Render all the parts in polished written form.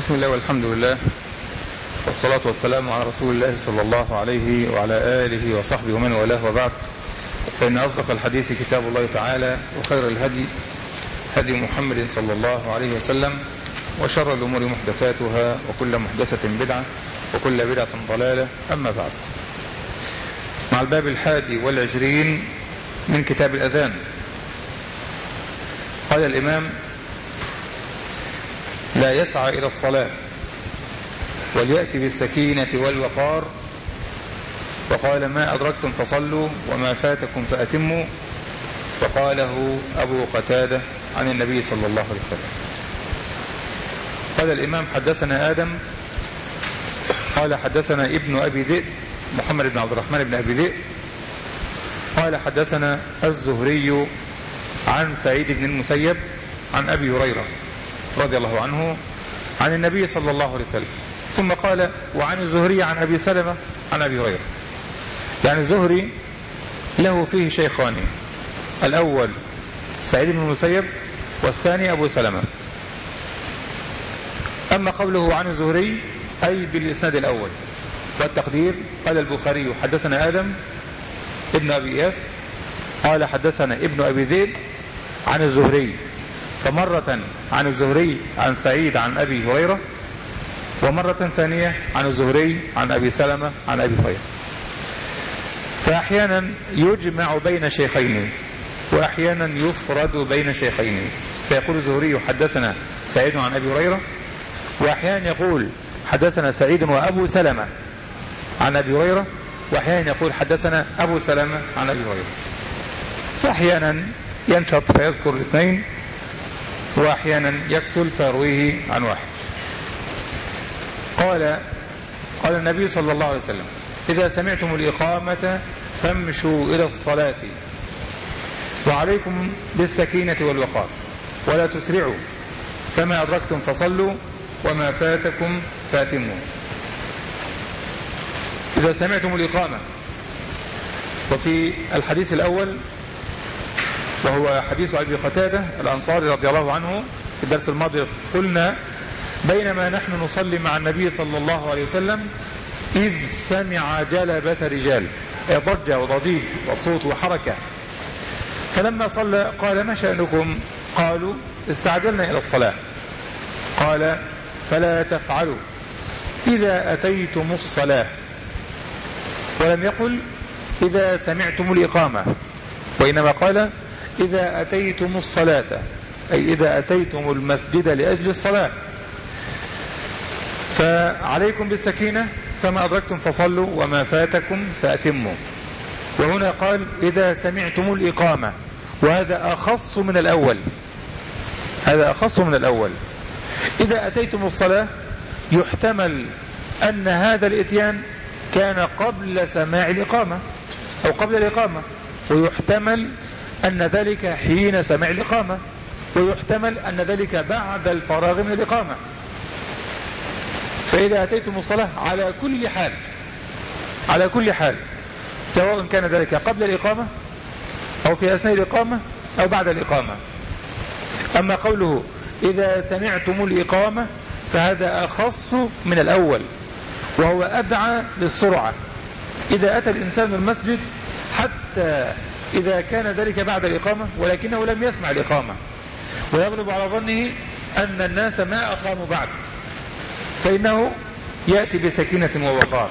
بسم الله والحمد لله والصلاة والسلام على رسول الله صلى الله عليه وعلى آله وصحبه ومن والاه، وبعد، فإن أصدق الحديث كتاب الله تعالى، وخير الهدي هدي محمد صلى الله عليه وسلم، وشر الأمور محدثاتها، وكل محدثة بدعة، وكل بدعة ضلالة. أما بعد، مع الباب 21 من كتاب الأذان. قال الإمام: لا يسعى إلى الصلاة وليأتي بالسكينة والوقار، وقال: ما أدركتم فصلوا وما فاتكم فأتموا، وقاله أبو قتادة عن النبي صلى الله عليه وسلم. قال الإمام: حدثنا آدم قال حدثنا ابن أبي ذئب محمد بن عبد الرحمن بن أبي ذئب قال حدثنا الزهري عن سعيد بن المسيب عن أبي هريرة رضي الله عنه عن النبي صلى الله عليه وسلم، ثم قال: وعن الزهري عن أبي سلمة عن أبي هريرة. يعني الزهري له فيه شيخان، الأول سعيد بن المسيب والثاني أبو سلمة. أما قوله عن الزهري أي بالإسناد الأول، والتقدير: قال البخاري: حدثنا آدم ابن أبي إياس قال حدثنا ابن أبي ذئب عن الزهري، فمرة عن الزهري عن سعيد عن أبي هريرة، ومرة ثانية عن الزهري عن أبي سلمة عن أبي هريرة. فأحيانا يجمع بين شيخين، وأحيانا يفرد بين شيخين، فيقول الزهري: حدثنا سعيد عن أبي هريرة، وأحيانا يقول: حدثنا سعيد وأبو سلمة عن أبي هريرة، وأحيانا يقول: حدثنا أبو سلمة عن أبي هريرة. فأحيانا ينشط فيذكر الاثنين، وأحيانا يكسل فيرويه عن واحد. قال النبي صلى الله عليه وسلم: إذا سمعتم الإقامة فامشوا إلى الصلاة، وعليكم بالسكينة والوقار، ولا تسرعوا، فما أدركتم فصلوا وما فاتكم فاتموا. إذا سمعتم الإقامة. وفي الحديث الأول وهو حديث أبي قتادة الأنصاري رضي الله عنه، في الدرس الماضي قلنا: بينما نحن نصلي مع النبي صلى الله عليه وسلم إذ سمع جلبة رجال، ضجة وضجيج وصوت وحركة، فلما صلى قال: ما شأنكم؟ قالوا: استعجلنا إلى الصلاة. قال: فلا تفعلوا إذا أتيتم الصلاة، ولم يقل إذا سمعتم الإقامة، وإنما قال: إذا أتيتم الصلاة، أي إذا أتيتم المسجد لأجل الصلاة، فعليكم بالسكينة، فما أدركتم فصلوا وما فاتكم فأتموا. وهنا قال: إذا سمعتم الإقامة، وهذا أخص من الأول، هذا أخص من الأول. إذا أتيتم الصلاة يحتمل أن هذا الإتيان كان قبل سماع الإقامة أو قبل الإقامة، ويحتمل أن ذلك حين سمع الإقامة، ويحتمل أن ذلك بعد الفراغ من الإقامة. فإذا أتيتم الصلاة على كل حال سواء كان ذلك قبل الإقامة أو في أثناء الإقامة أو بعد الإقامة. أما قوله إذا سمعتم الإقامة فهذا أخص من الأول، وهو أدعى للسرعة. إذا أتى الإنسان المسجد حتى إذا كان ذلك بعد الإقامة ولكنه لم يسمع الإقامة، ويغلب على ظنه أن الناس ما أقاموا بعد، فإنه يأتي بسكينة ووقار.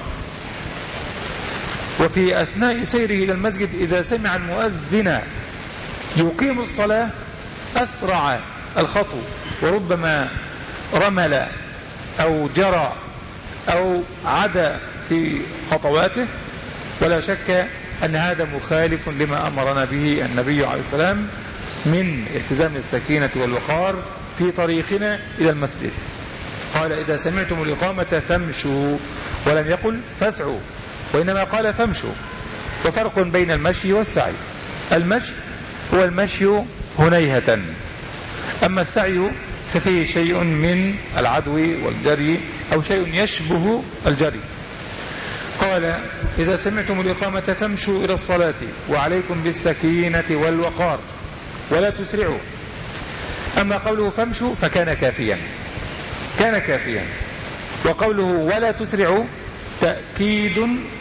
وفي أثناء سيره إلى المسجد إذا سمع المؤذن يقيم الصلاة أسرع الخطو، وربما رمل أو جرى أو عدا في خطواته، ولا شك أن هذا مخالف لما أمرنا به النبي عليه السلام من التزام السكينة والوقار في طريقنا إلى المسجد. قال: إذا سمعتم الإقامة فامشوا، ولم يقل فاسعوا، وإنما قال فامشوا. وفرق بين المشي والسعي: المشي هو المشي هنيهة، أما السعي ففيه شيء من العدو والجري أو شيء يشبه الجري. قال: إذا سمعتم الإقامة فامشوا إلى الصلاة، وعليكم بالسكينة والوقار، ولا تسرعوا. أما قوله فامشوا فكان كافيا، كان كافيا. وقوله ولا تسرعوا تأكيد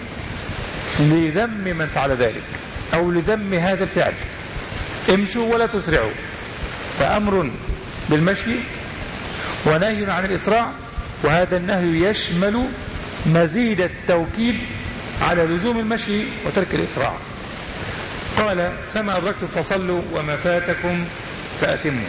لذم من فعل ذلك أو لذم هذا الفعل. امشوا ولا تسرعوا، فأمر بالمشي ونهي عن الإسراع، وهذا النهي يشمل مزيد التوكيد على لزوم المشي وترك الإسراع. قال فما أدركتم فصلوا وما فاتكم فأتموا.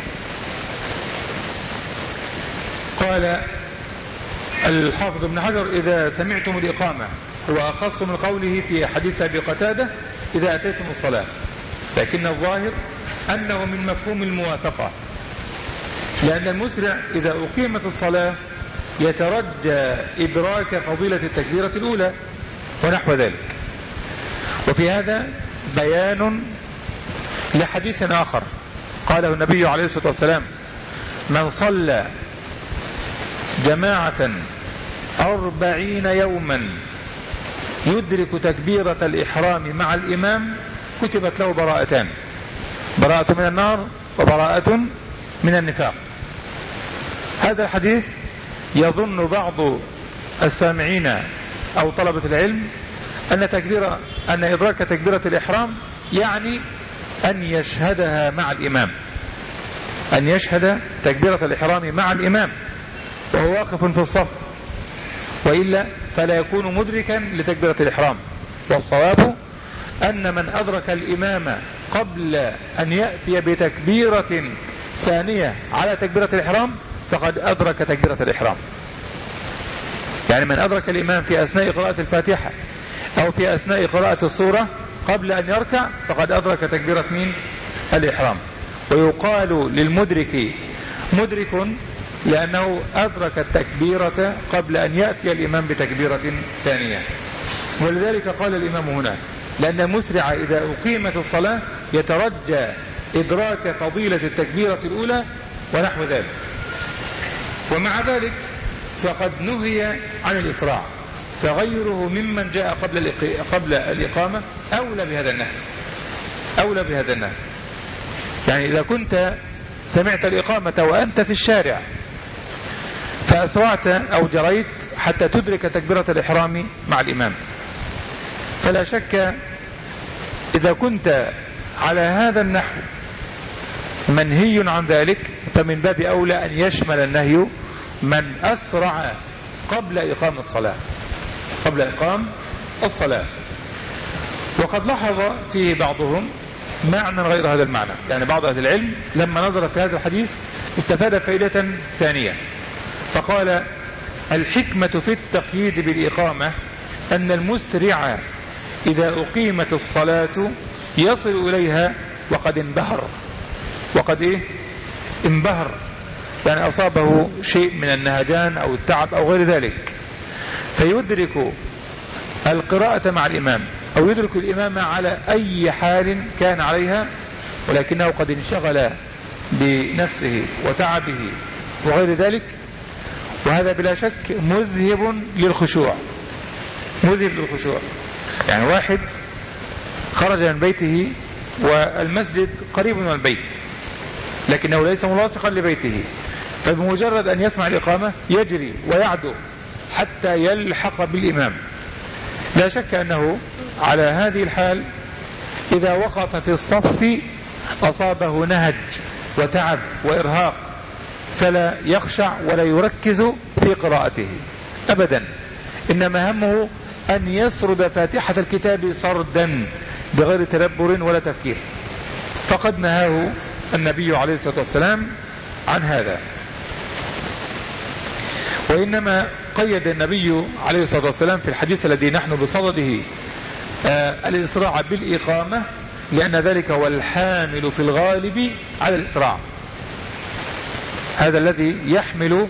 قال الحافظ ابن حجر إذا سمعتم الإقامة هو أخص من قوله في حديث أبي قتادة إذا أتيتم الصلاة، لكن الظاهر أنه من مفهوم الموافقة، لأن المسرع إذا أقيمت الصلاة يترجى إدراك فضيلة التكبيرة الأولى ونحو ذلك. وفي هذا بيان لحديث آخر قاله النبي عليه الصلاة والسلام من صلى جماعة 40 يوما يدرك تكبيرة الإحرام مع الإمام كتبت له براءتان، براءة من النار وبراءة من النفاق. هذا الحديث يظن بعض السامعين أو طلبة العلم أن إدراك تكبيرة الإحرام يعني أن يشهدها مع الإمام، أن يشهد تكبيرة الإحرام مع الإمام وهو واقف في الصف، وإلا فلا يكون مدركا لتكبيرة الإحرام. والصواب أن من أدرك الإمام قبل أن يأتي بتكبيرة ثانية على تكبيرة الإحرام فقد أدرك تكبيرة الإحرام. يعني من أدرك الإمام في أثناء قراءة الفاتحة أو في أثناء قراءة السورة قبل أن يركع فقد أدرك تكبيرة الإحرام. ويقال للمدرك مدرك لأنه أدرك التكبيرة قبل أن يأتي الإمام بتكبيرة ثانية. ولذلك قال الإمام هنا لأن المسرع إذا أقيمت الصلاة يترجى إدراك فضيلة التكبيرة الأولى ونحو ذلك. ومع ذلك فقد نهي عن الإسراع، فغيره ممن جاء قبل الإقامة أولى بهذا النهي. يعني إذا كنت سمعت الإقامة وأنت في الشارع فأسرعت أو جريت حتى تدرك تكبيرة الإحرام مع الإمام، فلا شك إذا كنت على هذا النحو منهي عن ذلك فمن باب أولى أن يشمل النهي من أسرع قبل إقام الصلاة. وقد لاحظ فيه بعضهم معنى غير هذا المعنى، يعني بعض أهل العلم لما نظر في هذا الحديث استفاد فائدة ثانية، فقال الحكمة في التقييد بالإقامة أن المسرع إذا أقيمت الصلاة يصل إليها وقد انبهر، يعني أصابه شيء من النهجان أو التعب أو غير ذلك، فيدرك القراءة مع الإمام أو يدرك الإمام على أي حال كان عليها، ولكنه قد انشغل بنفسه وتعبه وغير ذلك. وهذا بلا شك مذهب للخشوع. يعني واحد خرج من بيته والمسجد قريب من البيت لكنه ليس ملاصقا لبيته، فبمجرد أن يسمع الإقامة يجري ويعدو حتى يلحق بالإمام. لا شك أنه على هذه الحال إذا وقف في الصف أصابه نهج وتعب وإرهاق، فلا يخشع ولا يركز في قراءته أبدا، إنما همه أن يسرد فاتحة الكتاب سردا بغير تدبر ولا تفكير، فقد نهاه النبي عليه الصلاة والسلام عن هذا. وإنما قيد النبي عليه الصلاة والسلام في الحديث الذي نحن بصدده الإسراع بالإقامة، لأن ذلك هو الحامل في الغالب على الإسراع، هذا الذي يحمل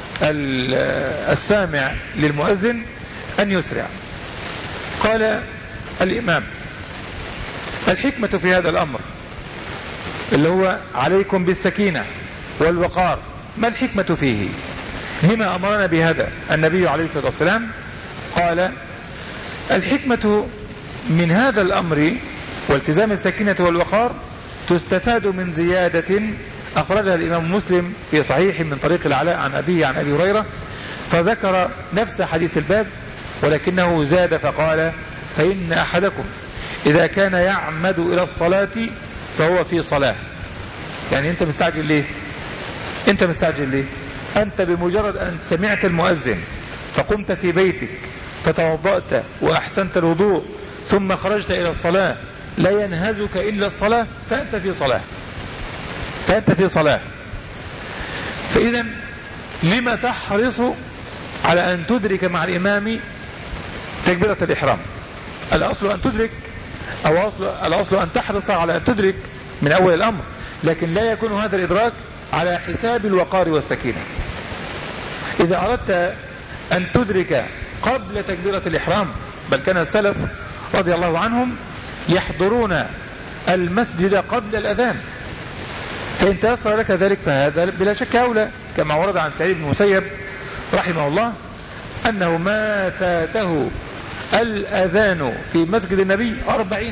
السامع للمؤذن أن يسرع. قال الإمام الحكمة في هذا الأمر اللي هو عليكم بالسكينة والوقار، ما الحكمة فيه؟ لما أمرنا بهذا النبي عليه الصلاة والسلام؟ قال الحكمة من هذا الأمر والتزام السكينة والوقار تستفاد من زيادة أخرجها الإمام مسلم في صحيح من طريق العلاء عن أبيه عن أبي هريرة، فذكر نفس حديث الباب ولكنه زاد فقال: فإن أحدكم إذا كان يعمد إلى الصلاة فهو في صلاة. يعني أنت مستعجل ليه؟ أنت بمجرد أن سمعت المؤذن فقمت في بيتك فتوضأت وأحسنت الوضوء ثم خرجت إلى الصلاة لا ينهزك إلا الصلاة، فأنت في صلاة. فإذا لما تحرص على أن تدرك مع الإمام تكبيرة الإحرام؟ الأصل أن تدرك، أو الأصل أن تحرص على أن تدرك من أول الأمر، لكن لا يكون هذا الإدراك على حساب الوقار والسكينة. إذا أردت أن تدرك قبل تكبيرة الإحرام، بل كان السلف رضي الله عنهم يحضرون المسجد قبل الأذان، فإن تيسر لك ذلك فهذا بلا شك أولى، كما ورد عن سعيد بن المسيب رحمه الله أنه ما فاته الأذان في مسجد النبي 40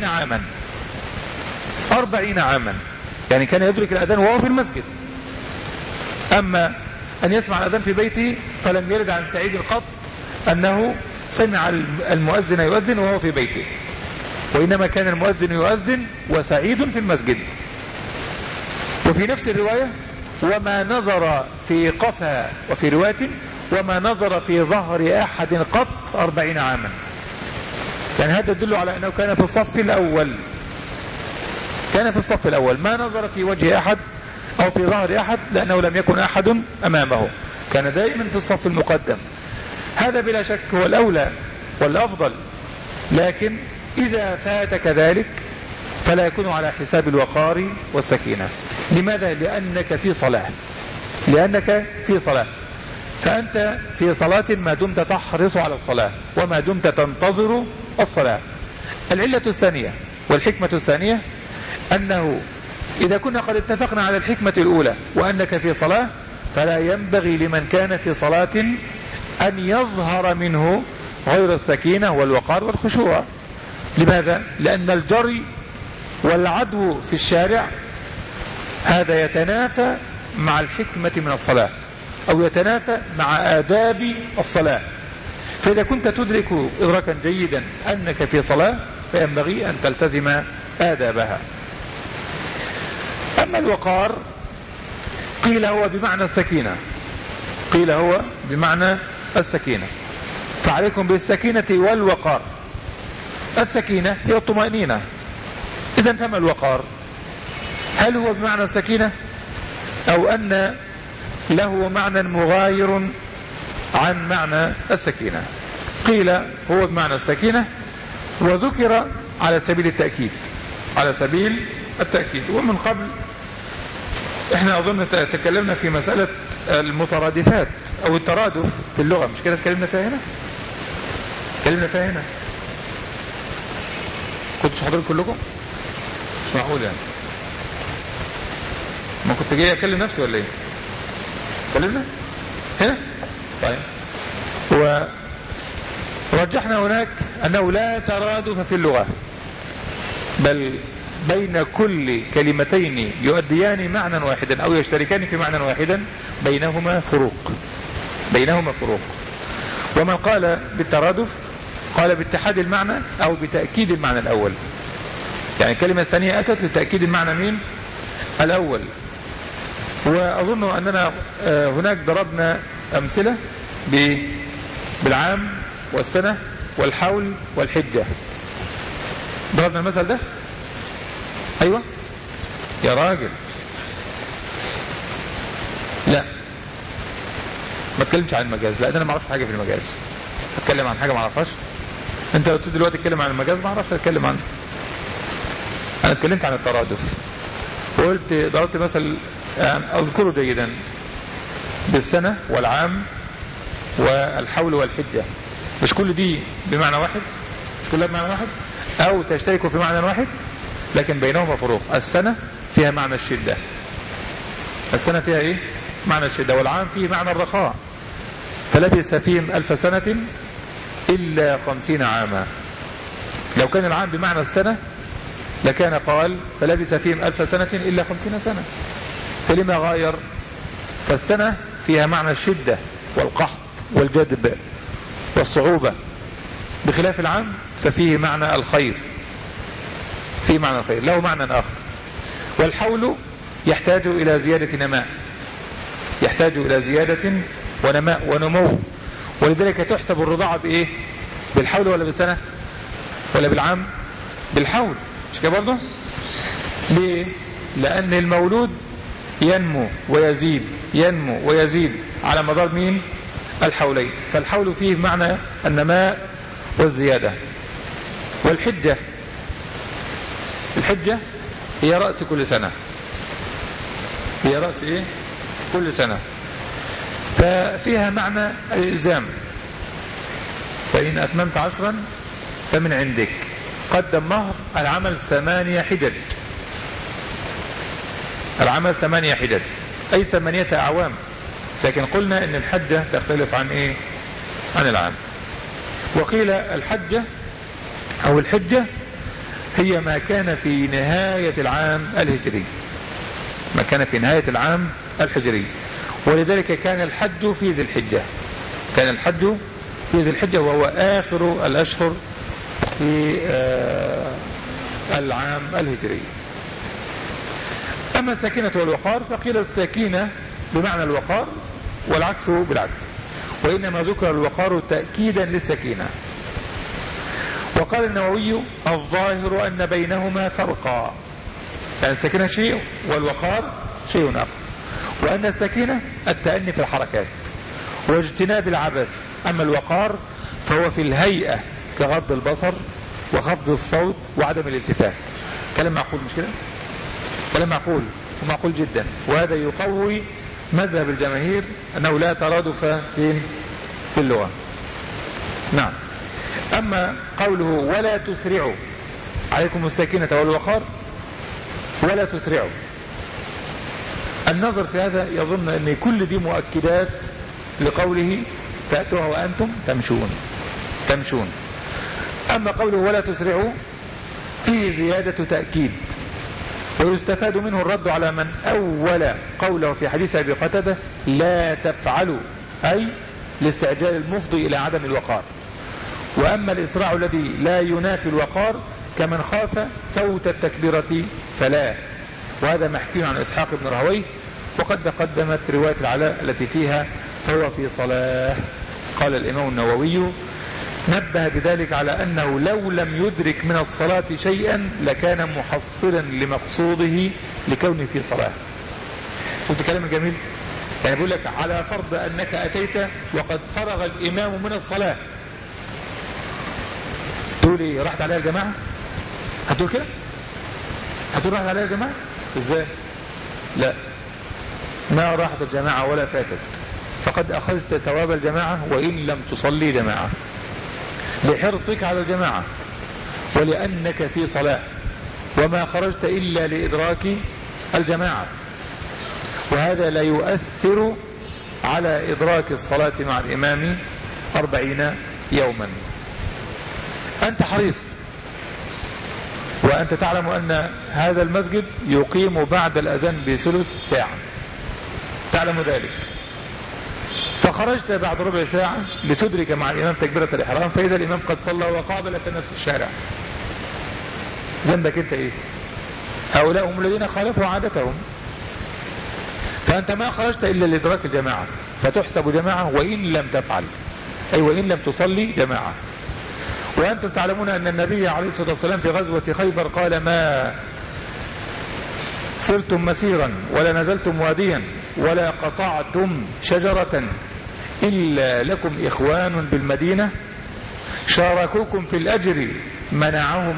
عاما، يعني كان يدرك الأذان وهو في المسجد. أما أن يسمع الأذان في بيته فلم يرد عن سعيد قط أنه سمع المؤذن يؤذن وهو في بيته، وإنما كان المؤذن يؤذن وسعيد في المسجد. وفي نفس الرواية: وما نظر في قفا، وفي رواية: وما نظر في ظهر أحد قط 40 عاما. يعني هذا يدل على أنه كان في الصف الأول، ما نظر في وجه أحد أو في ظهر أحد، لأنه لم يكن أحد أمامه، كان دائما في الصف المقدم. هذا بلا شك هو الأولى والأفضل، لكن إذا فاتك ذلك فلا يكون على حساب الوقار والسكينة. لماذا؟ لأنك في صلاة، فأنت في صلاة ما دمت تحرص على الصلاة وما دمت تنتظر الصلاة. العلة الثانية والحكمة الثانية أنه إذا كنا قد اتفقنا على الحكمة الأولى وأنك في صلاة، فلا ينبغي لمن كان في صلاة أن يظهر منه غير السكينة والوقار والخشوع. لماذا؟ لأن الجري والعدو في الشارع هذا يتنافى مع الحكمة من الصلاة، أو يتنافى مع آداب الصلاة. فإذا كنت تدرك إدراكا جيدا أنك في صلاة فينبغي أن تلتزم آدابها. أما الوقار قيل هو بمعنى السكينة، فعليكم بالسكينة والوقار. السكينة هي الطمأنينة، إذن فما الوقار؟ هل هو بمعنى السكينة أو أن له معنى مغاير عن معنى السكينة؟ قيل هو بمعنى السكينة، وذكر على سبيل التأكيد. ومن قبل احنا اظن تكلمنا في مسألة المترادفات او الترادف في اللغة، مش كده؟ تكلمنا فيها هنا كنتش حاضرين كلكم؟ مش معقول يعني، ما كنت جاي اكلم نفسي ولا ايه؟ كلمنا هنا. طيب، ورجحنا هناك انه لا ترادف في اللغة، بل بين كل كلمتين يؤديان معنى واحدا أو يشتركان في معنى واحدا بينهما فروق. ومن قال بالترادف قال باتحاد المعنى أو بتأكيد المعنى الأول. يعني الكلمة الثانية أتت لتأكيد المعنى مين؟ الأول. وأظن أننا هناك ضربنا أمثلة بالعام والسنة والحول والحجة. ضربنا المثل ده؟ أيوة يا راجل، لا ما اتكلمش عن المجاز، لا ده انا ما اعرفش حاجه في المجاز، اتكلم عن حاجه ما اعرفهاش. انت قلت دلوقتي اتكلم عن المجاز، ما اعرفش اتكلم عنه. انا اتكلمت عن الترادف وقلت ضربت مثل اذكره جيدا بالسنه والعام والحول والحجه. مش كل دي بمعنى واحد، مش كلها بمعنى واحد او تشتركوا في معنى واحد، لكن بينهما فروق. السنة فيها معنى الشدة، السنة فيها ايه؟ معنى الشدة. والعام فيه معنى الرخاء، فلبث فيهم 1000 سنة إلا 50 عاما. لو كان العام بمعنى السنة لكان قال فلبث فيهم 1000 سنة إلا 50 سنة. فلما غاير؟ فالسنة فيها معنى الشدة والقحط والجدب والصعوبة، بخلاف العام ففيه معنى الخير، فيه معنى الخير، له معنى آخر. والحول يحتاج إلى زيادة نماء، يحتاج إلى زيادة ونماء ونمو، ولذلك تحسب الرضاعة بإيه؟ بالحول ولا بالسنة ولا بالعام؟ بالحول، مش كده برضه؟ ليه؟ لأن المولود ينمو ويزيد، ينمو ويزيد على مدار مين؟ الحولين. فالحول فيه معنى النماء والزيادة. والحجة، الحجة هي رأس كل سنة، هي رأس إيه؟ كل سنة، ففيها معنى الإلزام. فإن أتممت 10 فمن عندك، قدم مهر العمل 8 حجج، العمل 8 حجج أي 8 أعوام. لكن قلنا إن الحجة تختلف عن إيه؟ عن العام. وقيل الحجة أو الحجة هي ما كان في نهاية العام الهجري، ما كان في نهاية العام الهجري. ولذلك كان الحج في ذي الحجة، كان الحج في ذي الحجة وهو آخر الأشهر في العام الهجري. أما السكينة والوقار فقيل السكينة بمعنى الوقار والعكس بالعكس، وإنما ذكر الوقار تأكيدا للسكينة. وقال النووي الظاهر أن بينهما فرقا، يعني السكينة شيء والوقار شيء آخر، وأن السكينة التأني في الحركات واجتناب العبث، أما الوقار فهو في الهيئة كغض البصر وخفض الصوت وعدم الالتفات. كلام معقول مش كده؟ كلام معقول ومعقول جدا، وهذا يقوي مذهب الجماهير أنه لا ترادف في اللغة. نعم. أما قوله ولا تسرعوا عليكم السكينة والوقار، ولا تسرعوا، النظر في هذا يظن أن كل دي مؤكدات لقوله فأتوها وأنتم تمشون. أما قوله ولا تسرعوا فيه زيادة تأكيد، ويستفاد منه الرد على من أول قوله في حديث أبي قتادة لا تفعلوا، أي لاستعجال المفضي إلى عدم الوقار. وأما الإسراع الذي لا ينافي الوقار كمن خاف فوت التكبيرة فلا، وهذا محكي عن إسحاق بن راهويه، وقد تقدمت رواية العلاء التي فيها فهو في صلاة. قال الإمام النووي نبه بذلك على أنه لو لم يدرك من الصلاة شيئا لكان محصلا لمقصوده لكونه في صلاة. شفت كلام الجميل؟ يعني بيقول لك على فرض أنك أتيت وقد فرغ الإمام من الصلاة، تقول لي راحت عليها الجماعة؟ هتقول كده؟ هتقول راحت عليها الجماعة؟ ازاي؟ لا، ما راحت الجماعة ولا فاتت، فقد أخذت ثواب الجماعة وإن لم تصلي جماعة، لحرصك على الجماعة ولأنك في صلاة، وما خرجت إلا لإدراك الجماعة، وهذا لا يؤثر على إدراك الصلاة مع الإمام 40 يوما. أنت حريص، وأنت تعلم أن هذا المسجد يقيم بعد الأذان بثلث ساعة، تعلم ذلك، فخرجت بعد ربع ساعة لتدرك مع الإمام تكبيرة الإحرام، فإذا الإمام قد صلى وقابلك الناس في الشارع، ذنبك أنت إيه؟ هؤلاء هم الذين خالفوا عادتهم، فأنت ما خرجت إلا لإدراك الجماعة، فتحسب جماعة وإن لم تفعل، أي وإن لم تصلي جماعة. وأنتم تعلمون أن النبي عليه الصلاة والسلام في غزوة خيبر قال ما سرتم مسيرا ولا نزلتم واديا ولا قطعتم شجرة إلا لكم إخوان بالمدينة شاركوكم في الأجر منعهم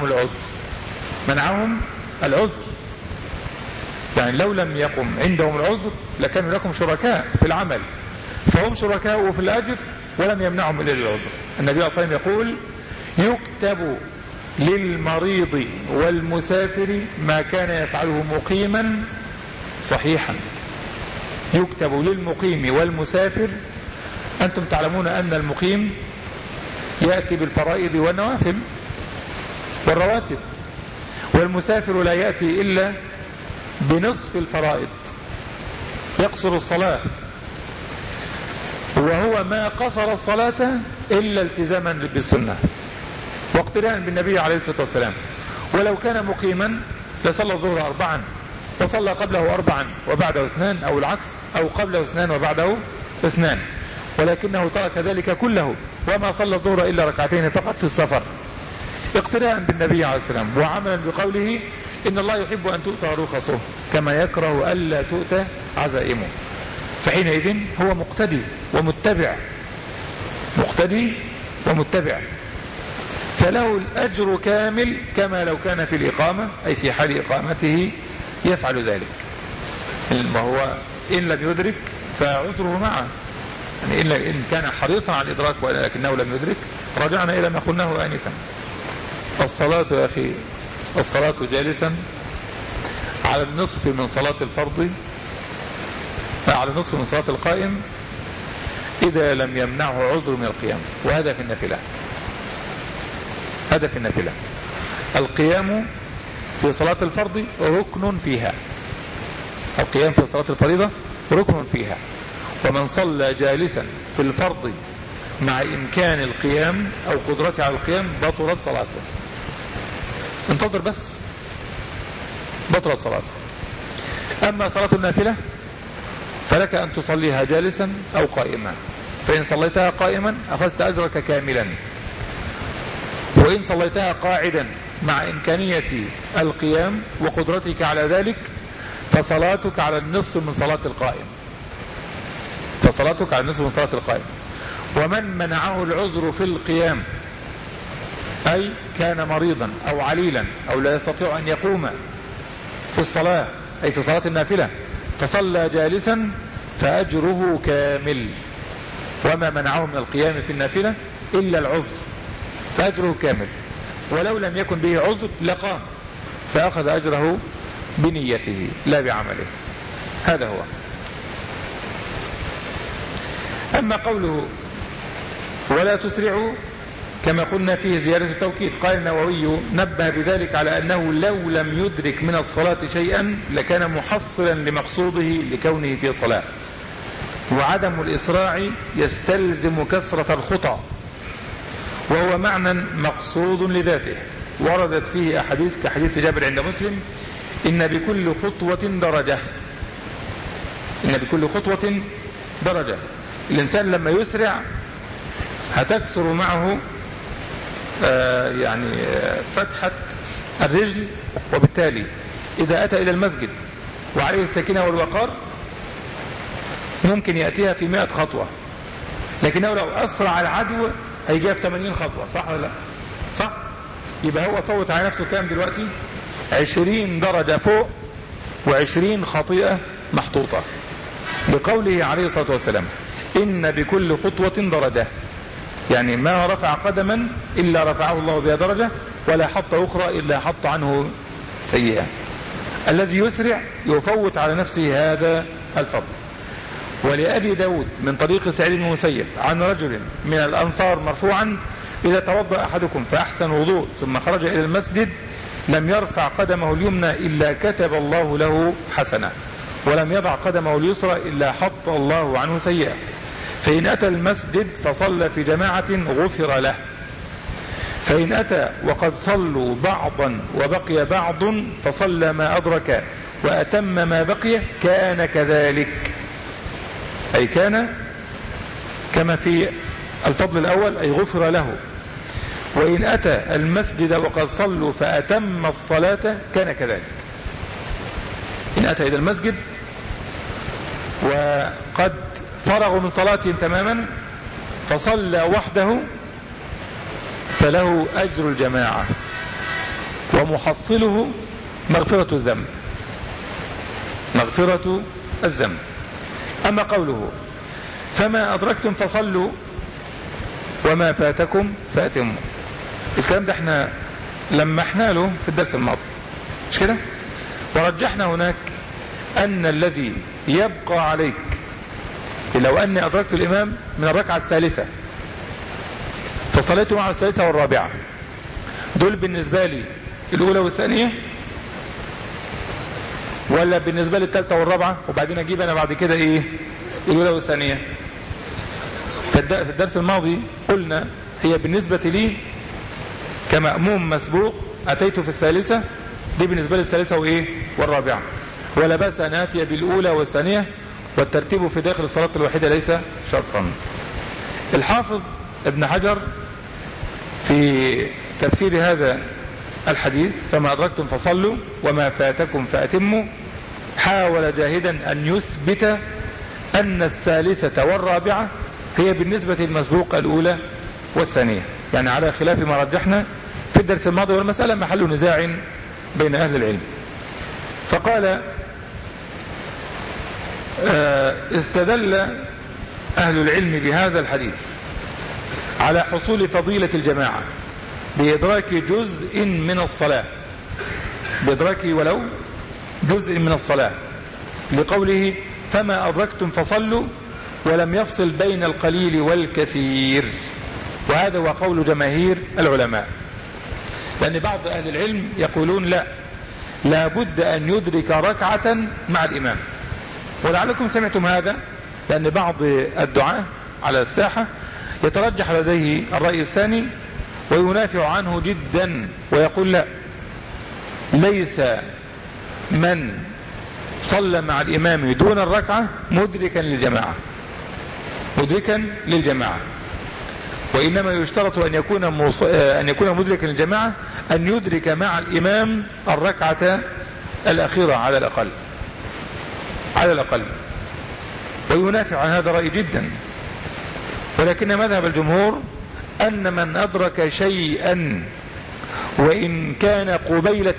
العذر، يعني لو لم يقم عندهم العذر لكانوا لكم شركاء في العمل، فهم شركاء في الأجر ولم يمنعهم إلا العذر. النبي صلى الله عليه وسلم يقول يكتب للمريض والمسافر ما كان يفعله مقيما صحيحا، يكتب للمقيم والمسافر. أنتم تعلمون أن المقيم يأتي بالفرائض والنوافل والرواتب، والمسافر لا يأتي إلا بنصف الفرائض يقصر الصلاة، وهو ما قصر الصلاة إلا التزاما بالسنة واقتداء بالنبي عليه الصلاة والسلام. ولو كان مقيما لصلى الظهر 4 وصلى قبله 4 وبعده 2، أو العكس، أو قبله 2 وبعده 2، ولكنه ترك ذلك كله وما صلى الظهر إلا 2 فقط في السفر اقتداء بالنبي عليه السلام، وعملا بقوله إن الله يحب أن تؤتى رخصه كما يكره ألا تؤتى عزائمه. فحينئذ هو مقتدي ومتبع، مقتدي ومتبع، فله الأجر كامل كما لو كان في الإقامة، أي في حال إقامته يفعل ذلك. ما هو إن لم يدرك فعذره معه، يعني إن كان حريصا على الإدراك ولكنه لم يدرك، رجعنا إلى ما قلناه آنفا. الصلاة يا أخي، الصلاة جالسا على النصف من صلاة الفرض، على النصف من صلاة القائم إذا لم يمنعه عذر من القيام، وهذا في النافلة. هذا في النافلة. القيام في صلاة الفرض ركن فيها، القيام في صلاة الفريضة ركن فيها. ومن صلى جالسا في الفرض مع إمكان القيام أو قدرته على القيام بطلت صلاته. انتظر بس، بطلت صلاته. أما صلاة النافلة فلك أن تصليها جالسا أو قائما، فإن صليتها قائما أخذت أجرك كاملا، وإن صليتها قاعدا مع إمكانية القيام وقدرتك على ذلك فصلاتك على النصف من صلاة القائم، فصلاتك على النصف من صلاة القائم. ومن منعه العذر في القيام، أي كان مريضا أو عليلا أو لا يستطيع أن يقوم في الصلاة، أي في صلاة النافلة، فصلى جالسا فأجره كامل. وما منعه من القيام في النافلة إلا العذر فأجره كامل، ولو لم يكن به عذر لقام فأخذ أجره بنيته لا بعمله. هذا هو. أما قوله ولا تسرعوا كما قلنا فيه زيادة التوكيد، قال النووي نبه بذلك على أنه لو لم يدرك من الصلاة شيئا لكان محصلا لمقصوده لكونه في صلاة، وعدم الإسراع يستلزم كثرة الخطى، وهو معنى مقصود لذاته. وردت فيه أحاديث كحديث جابر عند مسلم إن بكل خطوة درجة، إن بكل خطوة درجة. الإنسان لما يسرع هتكسر معه يعني فتحة الرجل، وبالتالي إذا أتى إلى المسجد وعليه السكينة والوقار ممكن يأتيها في 100 خطوة، لكنه لو أسرع العدو هيجيها في 80 خطوة. صح ولا لا؟ صح؟ يبقى هو فوت على نفسه كام دلوقتي؟ 20 درجة فوق و20 خطيئة محطوطة، بقوله عليه الصلاة والسلام إن بكل خطوة درجة، يعني ما رفع قدما إلا رفعه الله بها درجة، ولا حط أخرى إلا حط عنه سيئة. الذي يسرع يفوت على نفسه هذا الفضل. ولأبي داود من طريق سعيد بن المسيب عن رجل من الأنصار مرفوعا إذا توضأ أحدكم فأحسن وضوء ثم خرج إلى المسجد لم يرفع قدمه اليمنى إلا كتب الله له حسنة، ولم يضع قدمه اليسرى إلا حط الله عنه سيئة. فإن أتى المسجد فصلى في جماعة غفر له، فإن أتى وقد صلوا بعضا وبقي بعض فصلى ما أدرك وأتم ما بقي كان كذلك، أي كان كما في الفضل الأول أي غفر له. وإن أتى المسجد وقد صلوا فأتم الصلاة كان كذلك. إن أتى إلى المسجد وقد فرغوا من صلاتهم تماما فصلى وحده فله أجر الجماعة ومحصله مغفرة الذنب، مغفرة الذنب. أما قوله فما أدركتم فصلوا وما فاتكم فأتموا، الكلام ده احنا لمحنا له في الدرس الماضي مش كده؟ ورجحنا هناك أن الذي يبقى عليك لو أني أدركت الإمام من الركعة الثالثة فصليت معه الثالثة والرابعة، دول بالنسبة لي الأولى والثانية ولا بالنسبة للثالثة والرابعة وبعدين أجيب أنا بعد كده إيه الأولى والثانية؟ في الدرس الماضي قلنا هي بالنسبة لي كمأموم مسبوق أتيت في الثالثة، دي بالنسبة للثالثة وإيه والرابعة، ولا بأس أن آتي بالأولى والثانية، والترتيب في داخل الصلاة الواحدة ليس شرطا. الحافظ ابن حجر في تفسير هذا الحديث فما أدركتم فصلوا وما فاتكم فأتموا حاول جاهدا أن يثبت أن الثالثة والرابعة هي بالنسبة للمسبوق الأولى والثانية، يعني على خلاف ما رجحنا في الدرس الماضي، والمسألة محل نزاع بين أهل العلم. فقال استدل أهل العلم بهذا الحديث على حصول فضيلة الجماعة بإدراك جزء من الصلاة، بإدراك ولو جزء من الصلاة، لقوله فما أدركتم فصلوا ولم يفصل بين القليل والكثير، وهذا هو قول جماهير العلماء. لأن بعض أهل العلم يقولون لا بد أن يدرك ركعة مع الإمام، ولعلكم سمعتم هذا، لأن بعض الدعاة على الساحة يترجح لديه الرأي الثاني وينافع عنه جدا ويقول لا، ليس من صلى مع الإمام دون الركعة مدركا للجماعة، وإنما يشترط أن يكون مدركا للجماعة أن يدرك مع الإمام الركعة الأخيرة على الأقل، وينافع عن هذا الرأي جدا. ولكن مذهب الجمهور أن من أدرك شيئا وإن كان قبيل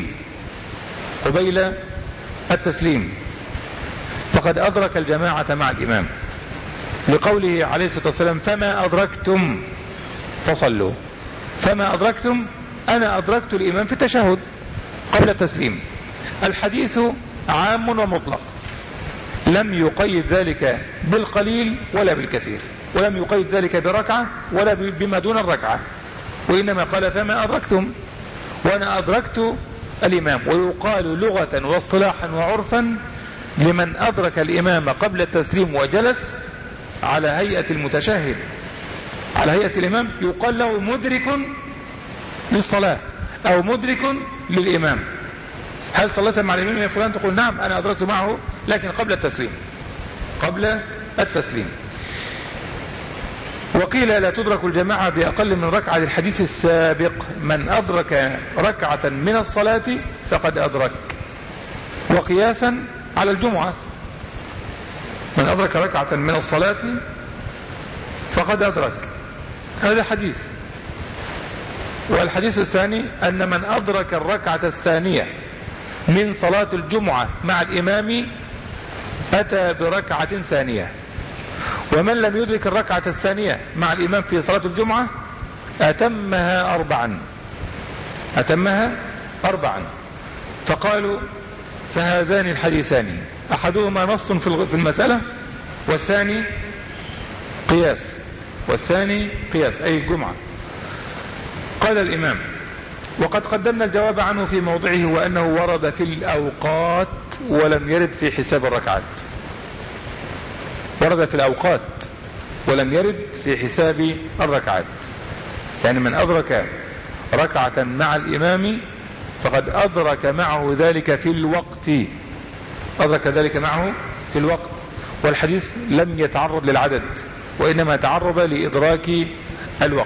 التسليم فقد أدرك الجماعة مع الإمام، لقوله عليه الصلاة والسلام فما أدركتم فصلوا. فما أدركتم أنا أدركت الإمام في التشهد قبل التسليم. الحديث عام ومطلق، لم يقيد ذلك بالقليل ولا بالكثير، ولم يقيد ذلك بركعة ولا بما دون الركعة، وإنما قال فما أدركتم، وأنا أدركت الإمام. ويقال لغة واصطلاحا وعرفا لمن أدرك الإمام قبل التسليم وجلس على هيئة المتشهد على هيئة الإمام يقال له مدرك للصلاة أو مدرك للإمام. هل صليت مع الإمام يا فلان؟ تقول نعم أنا أدركت معه لكن قبل التسليم. وقيل لا تدرك الجماعة بأقل من ركعة للحديث السابق، من أدرك ركعة من الصلاة فقد أدرك، وقياسا على الجمعة من أدرك ركعة من الصلاة فقد أدرك، هذا حديث. والحديث الثاني أن من أدرك الركعة الثانية من صلاة الجمعة مع الإمام أتى بركعة ثانية، ومن لم يدرك الركعة الثانية مع الإمام في صلاة الجمعة أتمها أربعا. فقالوا فهذان الحديثان أحدهما نص في المسألة والثاني قياس أي الجمعة. قال الإمام وقد قدمنا الجواب عنه في موضعه، وأنه ورد في الأوقات ولم يرد في حساب الركعات. ورد في الأوقات ولم يرد في حساب الركعات، يعني من أدرك ركعة مع الإمام فقد أدرك معه ذلك في الوقت، والحديث لم يتعرض للعدد وإنما تعرض لإدراك الوقت.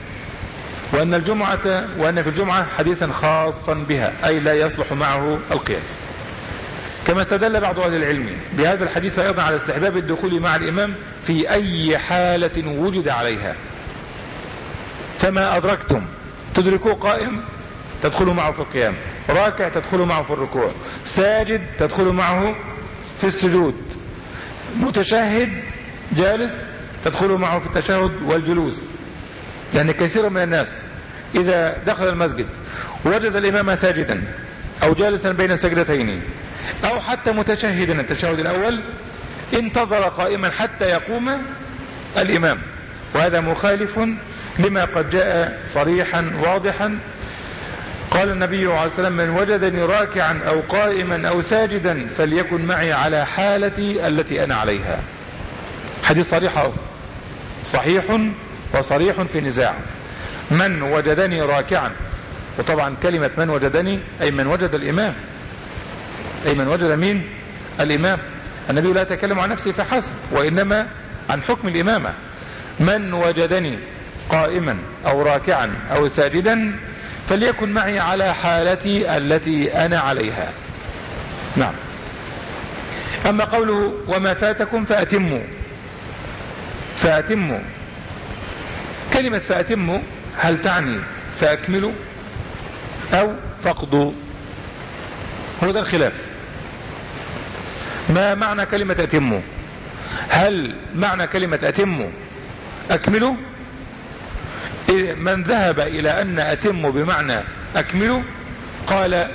وأن في الجمعة حديثا خاصا بها، أي لا يصلح معه القياس. كما استدل بعض أهل العلم بهذا الحديث أيضا على استحباب الدخول مع الإمام في أي حالة وجد عليها. فما أدركتم تدركوا قائم تدخلوا معه في القيام، راكع تدخلوا معه في الركوع، ساجد تدخلوا معه في السجود، متشهد جالس تدخلوا معه في التشهد والجلوس. لأن كثير من الناس إذا دخل المسجد وجد الإمام ساجدا أو جالسا بين سجدتين أو حتى متشهدا التشهد الأول انتظر قائما حتى يقوم الإمام، وهذا مخالف لما قد جاء صريحا واضحا قال النبي عليه الصلاة والسلام: من وجدني راكعا أو قائما أو ساجدا فليكن معي على حالتي التي أنا عليها. حديث صريح، صحيح وصريح في نزاع. من وجدني راكعا، وطبعا كلمة من وجدني أي من وجد الإمام، أي من وجد مين؟ الإمام. النبي لا يتكلم عن نفسه فحسب، وإنما عن حكم الإمامة. من وجدني قائما أو راكعا أو ساجدا فليكن معي على حالتي التي أنا عليها. نعم. أما قوله وما فاتكم فأتموا، فأتموا، كلمة فأتموا هل تعني فأكملوا أو فقدوا؟ هو ده الخلاف. ما معنى كلمة أتموا؟ هل معنى كلمة أتموا أكملوا؟ من ذهب إلى أن أتموا بمعنى أكملوا قال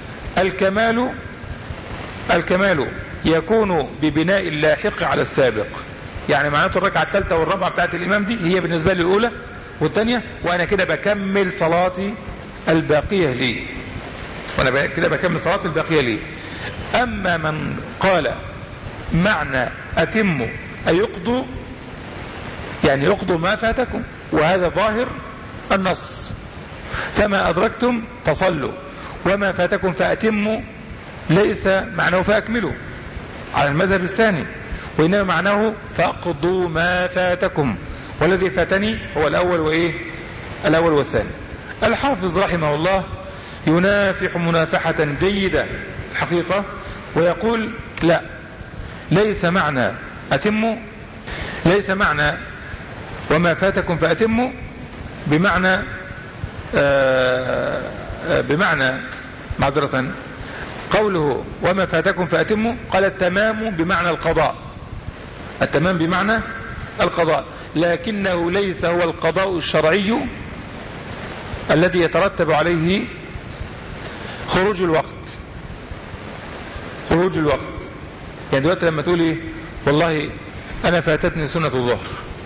الكمال يكون ببناء اللاحق على السابق. يعني معناته الركعة الثالثة والرابعة بتاعت الإمام دي هي بالنسبة لي الأولى والثانية، وأنا كده بكمل صلاتي الباقية لي، وأنا كده بكمل صلاتي الباقية لي. أما من قال معنى أتموا أي يقضوا، يعني يقضوا ما فاتكم، وهذا ظاهر النص: فما أدركتم فصلوا وما فاتكم فأتموا، ليس معناه فأكملوا على المذهب الثاني، وإنما معناه فأقضوا ما فاتكم، والذي فاتني هو الأول وإيه؟ الأول والثاني. الحافظ رحمه الله ينافح منافحة جيدة الحقيقة، ويقول لا، ليس معنى أتموا، ليس معنى وما فاتكم فأتموا بمعنى معذرة قوله وما فاتكم فأتموا، قال التمام بمعنى القضاء، التمام بمعنى القضاء، لكنه ليس هو القضاء الشرعي الذي يترتب عليه خروج الوقت. خروج الوقت يعني دلوقتي لما تقولي والله أنا فاتتني سنة الظهر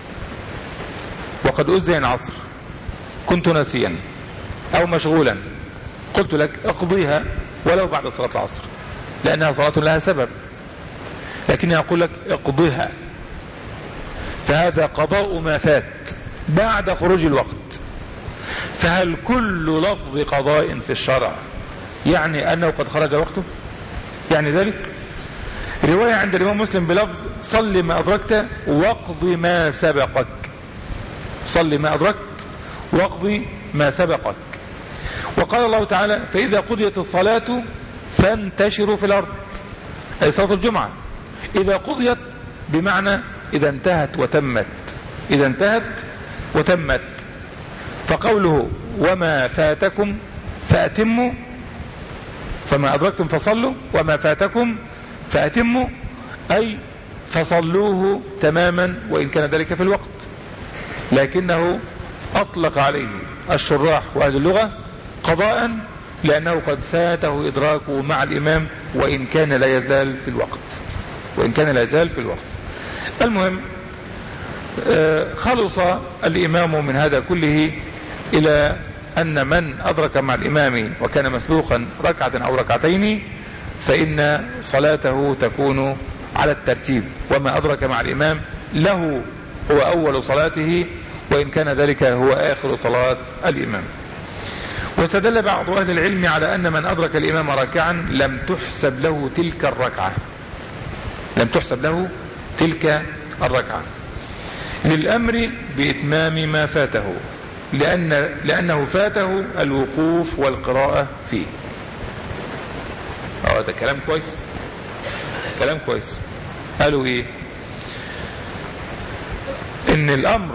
وقد أذن العصر، كنت ناسيا أو مشغولا، قلت لك اقضيها ولو بعد صلاة العصر لأنها صلاة لها سبب، لكني أقول لك اقضيها، فهذا قضاء ما فات بعد خروج الوقت. فهل كل لفظ قضاء في الشرع يعني أنه قد خرج وقته؟ يعني ذلك رواية عند الإمام مسلم بلفظ صل ما أدركت واقض ما سبقك، صل ما أدركت واقض ما سبقك. وقال الله تعالى فإذا قضيت الصلاة فانتشروا في الأرض، أي صلاة الجمعة. إذا قضيت بمعنى إذا انتهت وتمت، إذا انتهت وتمت. فقوله وما فاتكم فأتموا، فما أدركتم فصلوا وما فاتكم فأتموا، أي فصلوه تماما وإن كان ذلك في الوقت، لكنه أطلق عليه الشراح وأهل اللغة قضاء لأنه قد فاته إدراكه مع الإمام وإن كان لا يزال في الوقت، وإن كان لا يزال في الوقت. المهم خلص الإمام من هذا كله إلى أن من أدرك مع الإمام وكان مسبوقا ركعة أو ركعتين فإن صلاته تكون على الترتيب، وما أدرك مع الإمام له هو أول صلاته وإن كان ذلك هو آخر صلاة الإمام. واستدل بعض أهل العلم على أن من أدرك الإمام راكعا لم تحسب له تلك الركعة، لم تحسب له تلك الركعة للأمر بإتمام ما فاته، لأنه فاته الوقوف والقراءة فيه. هذا كلام كويس، كلام كويس. قالوا إيه؟ إن الأمر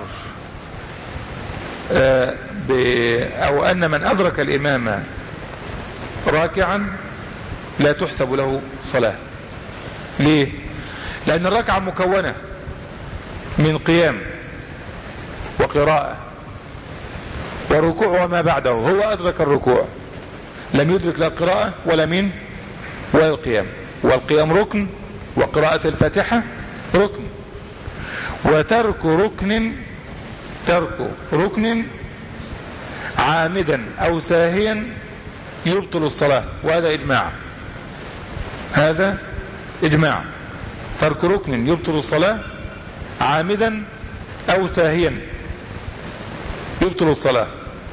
أو أن من أدرك الإمام راكعا لا تحسب له صلاة. ليه؟ لأن الركعة مكونة من قيام وقراءة وركوع وما بعده. هو أدرك الركوع، لم يدرك لا القراءة ولا من ولا القيام، والقيام ركن وقراءة الفاتحة ركن، وترك ركن عامدا أو ساهيا يبطل الصلاة، وهذا إجماع، هذا إجماع. ترك ركن يبطل الصلاة عامدا أو ساهيا يبطل الصلاة.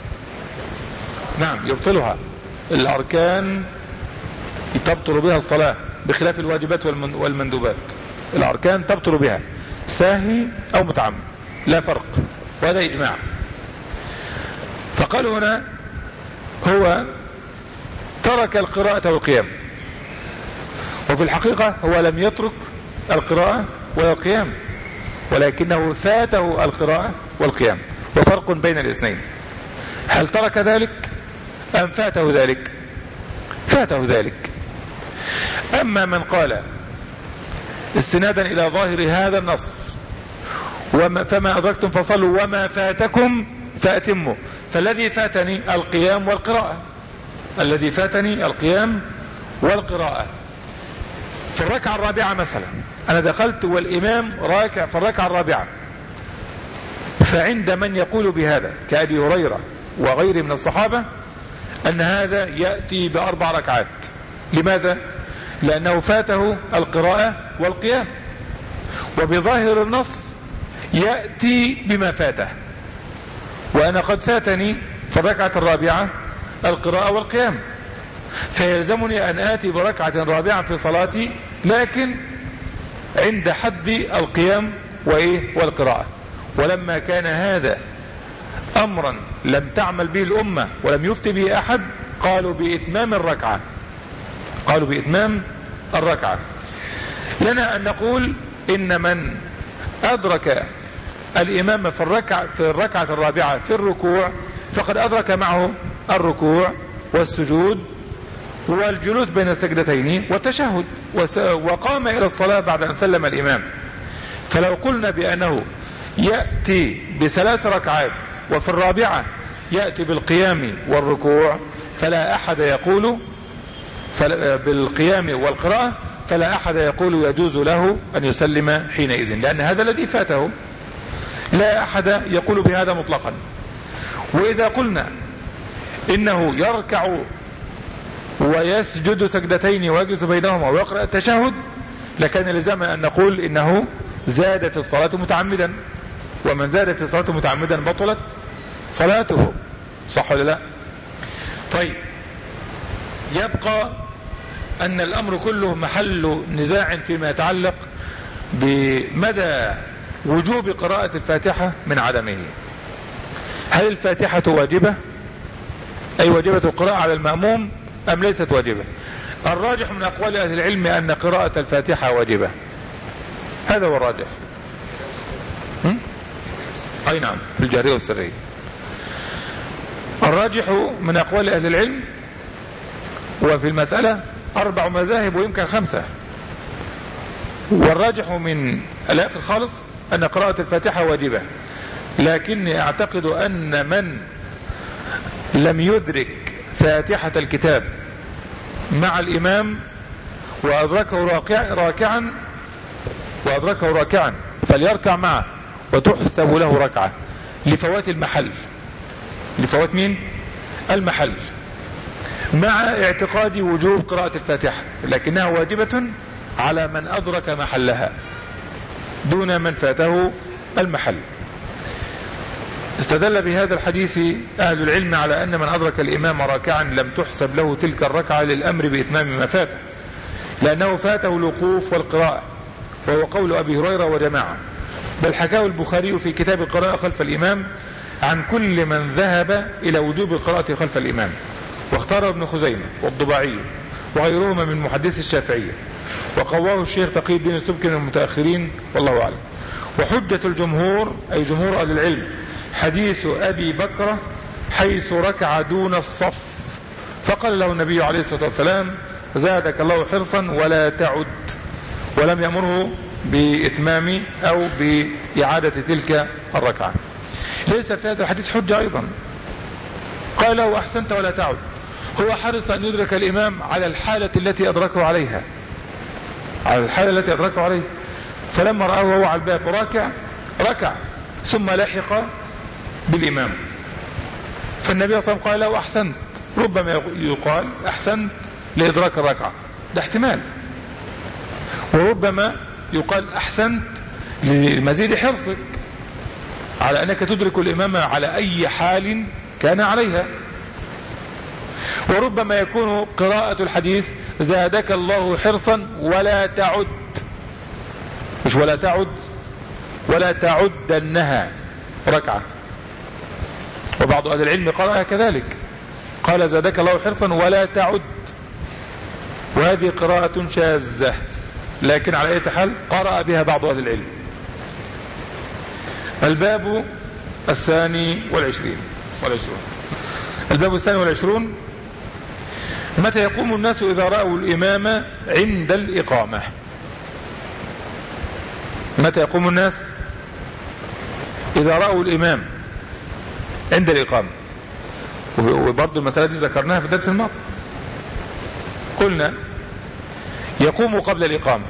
نعم يبطلها. الأركان تبطل بها الصلاة بخلاف الواجبات والمندوبات. الأركان تبطل بها ساهي أو متعمد لا فرق، وهذا إجماع. فقالوا هنا هو ترك القراءة والقيام، وفي الحقيقة هو لم يترك القراءة ولا القيام، ولكنه فاته القراءة والقيام، وفرق بين الاثنين. هل ترك ذلك أم فاته ذلك؟ فاته ذلك. أما من قال استنادا إلى ظاهر هذا النص فما أدركتم فصلوا وما فاتكم فأتموا، فالذي فاتني القيام والقراءة، الذي فاتني القيام والقراءة. في الركعة الرابعة مثلا أنا دخلت والإمام راكع في الركعة الرابعة، فعند من يقول بهذا كأبي هريرة وغيره من الصحابة أن هذا يأتي بأربع ركعات. لماذا؟ لأنه فاته القراءة والقيام، وبظاهر النص يأتي بما فاته، وأنا قد فاتني في الركعة الرابعة القراءة والقيام، فيلزمني أن آتي بركعة رابعة في صلاتي، لكن عند حد القيام والقراءة. ولما كان هذا أمرا لم تعمل به الأمة ولم يفتي به أحد، قالوا بإتمام الركعة، قالوا بإتمام الركعة. لنا أن نقول إن من أدرك الإمام في الركعة الرابعة في الركوع فقد أدرك معه الركوع والسجود والجلوس بين السجدتين والتشهد، وقام إلى الصلاة بعد أن سلم الإمام. فلو قلنا بأنه يأتي بثلاث ركعات وفي الرابعة يأتي بالقيام والركوع فلا أحد يقول بالقيام والقراءة فلا أحد يقول يجوز له أن يسلم حينئذ، لأن هذا الذي فاته، لا أحد يقول بهذا مطلقا. وإذا قلنا إنه يركع ويسجد سجدتين ويجلس بينهما ويقرأ التشهد لكان لزاما أن نقول إنه زاد في الصلاة متعمدا، ومن زاد في الصلاة متعمدا بطلت صلاته، صح ولا لا؟ طيب، يبقى أن الأمر كله محل نزاع فيما يتعلق بمدى وجوب قراءة الفاتحة من عدمه. هل الفاتحة واجبة، أي واجبة القراءة على المأموم، أم ليست واجبة؟ الراجح من أقوال أهل العلم أن قراءة الفاتحة واجبة، هذا هو الراجح. أي نعم، في الجهرية والسرية. الراجح من أقوال أهل العلم، وفي المسألة 4 مذاهب ويمكن 5، والراجح من الآخر خالص أن قراءة الفاتحة واجبة، لكني أعتقد أن من لم يدرك فاتحة الكتاب مع الإمام وأدركه راكعا فليركع معه وتحسب له ركعة لفوات المحل، لفوات مين؟ المحل، مع اعتقاد وجوب قراءة الفاتحة، لكنها واجبة على من أدرك محلها دون من فاته المحل. استدل بهذا الحديث أهل العلم على أن من أدرك الإمام راكعا لم تحسب له تلك الركعة للأمر بإتمام ما فاته، لأنه فاته الوقوف والقراءة، وهو قول أبي هريرة وجماعة. بل حكاه البخاري في كتاب القراءة خلف الإمام عن كل من ذهب إلى وجوب القراءة خلف الإمام، واختار ابن خزيمة والضباعي وغيرهما من محدث الشافعية، وقواه الشيخ تقي الدين السبكي من المتأخرين، والله أعلم. وحجة الجمهور أي جمهور أهل العلم حديث أبي بكر حيث ركع دون الصف، فقال له النبي عليه الصلاة والسلام زادك الله حرصا ولا تعد، ولم يأمره بإتمام أو بإعادة تلك الركعة. ليس في هذا الحديث حجة أيضا، قال له أحسنت ولا تعد، هو حرص أن يدرك الإمام على الحالة التي أدركه عليها، على الحالة التي أدركه عليها، فلما رآه وهو على الباب ركع ثم لحق بالإمام، فالنبي صلى الله عليه وسلم قال له أحسنت ربما يقال أحسنت لإدراك الركعة، ده احتمال. وربما يقال أحسنت لمزيد حرصك على أنك تدرك الإمام على أي حال كان عليها. وربما يكون قراءة الحديث زادك الله حرصا ولا تعد، مش ولا تعد، ولا تعدنها ركعة. وبعض أهل العلم قرأها كذلك، قال زادك الله حرصا ولا تعد، وهذه قراءة شاذة، لكن على أي حال قرأ بها بعض أهل العلم. الباب الثاني والعشرون. الباب الثاني والعشرون: متى يقوم الناس إذا رأوا الإمام عند الإقامة؟ متى يقوم الناس إذا رأوا الإمام عند الإقامة؟ وبرضو المسألة دي ذكرناها في الدرس الماضي، قلنا يقوم قبل الإقامة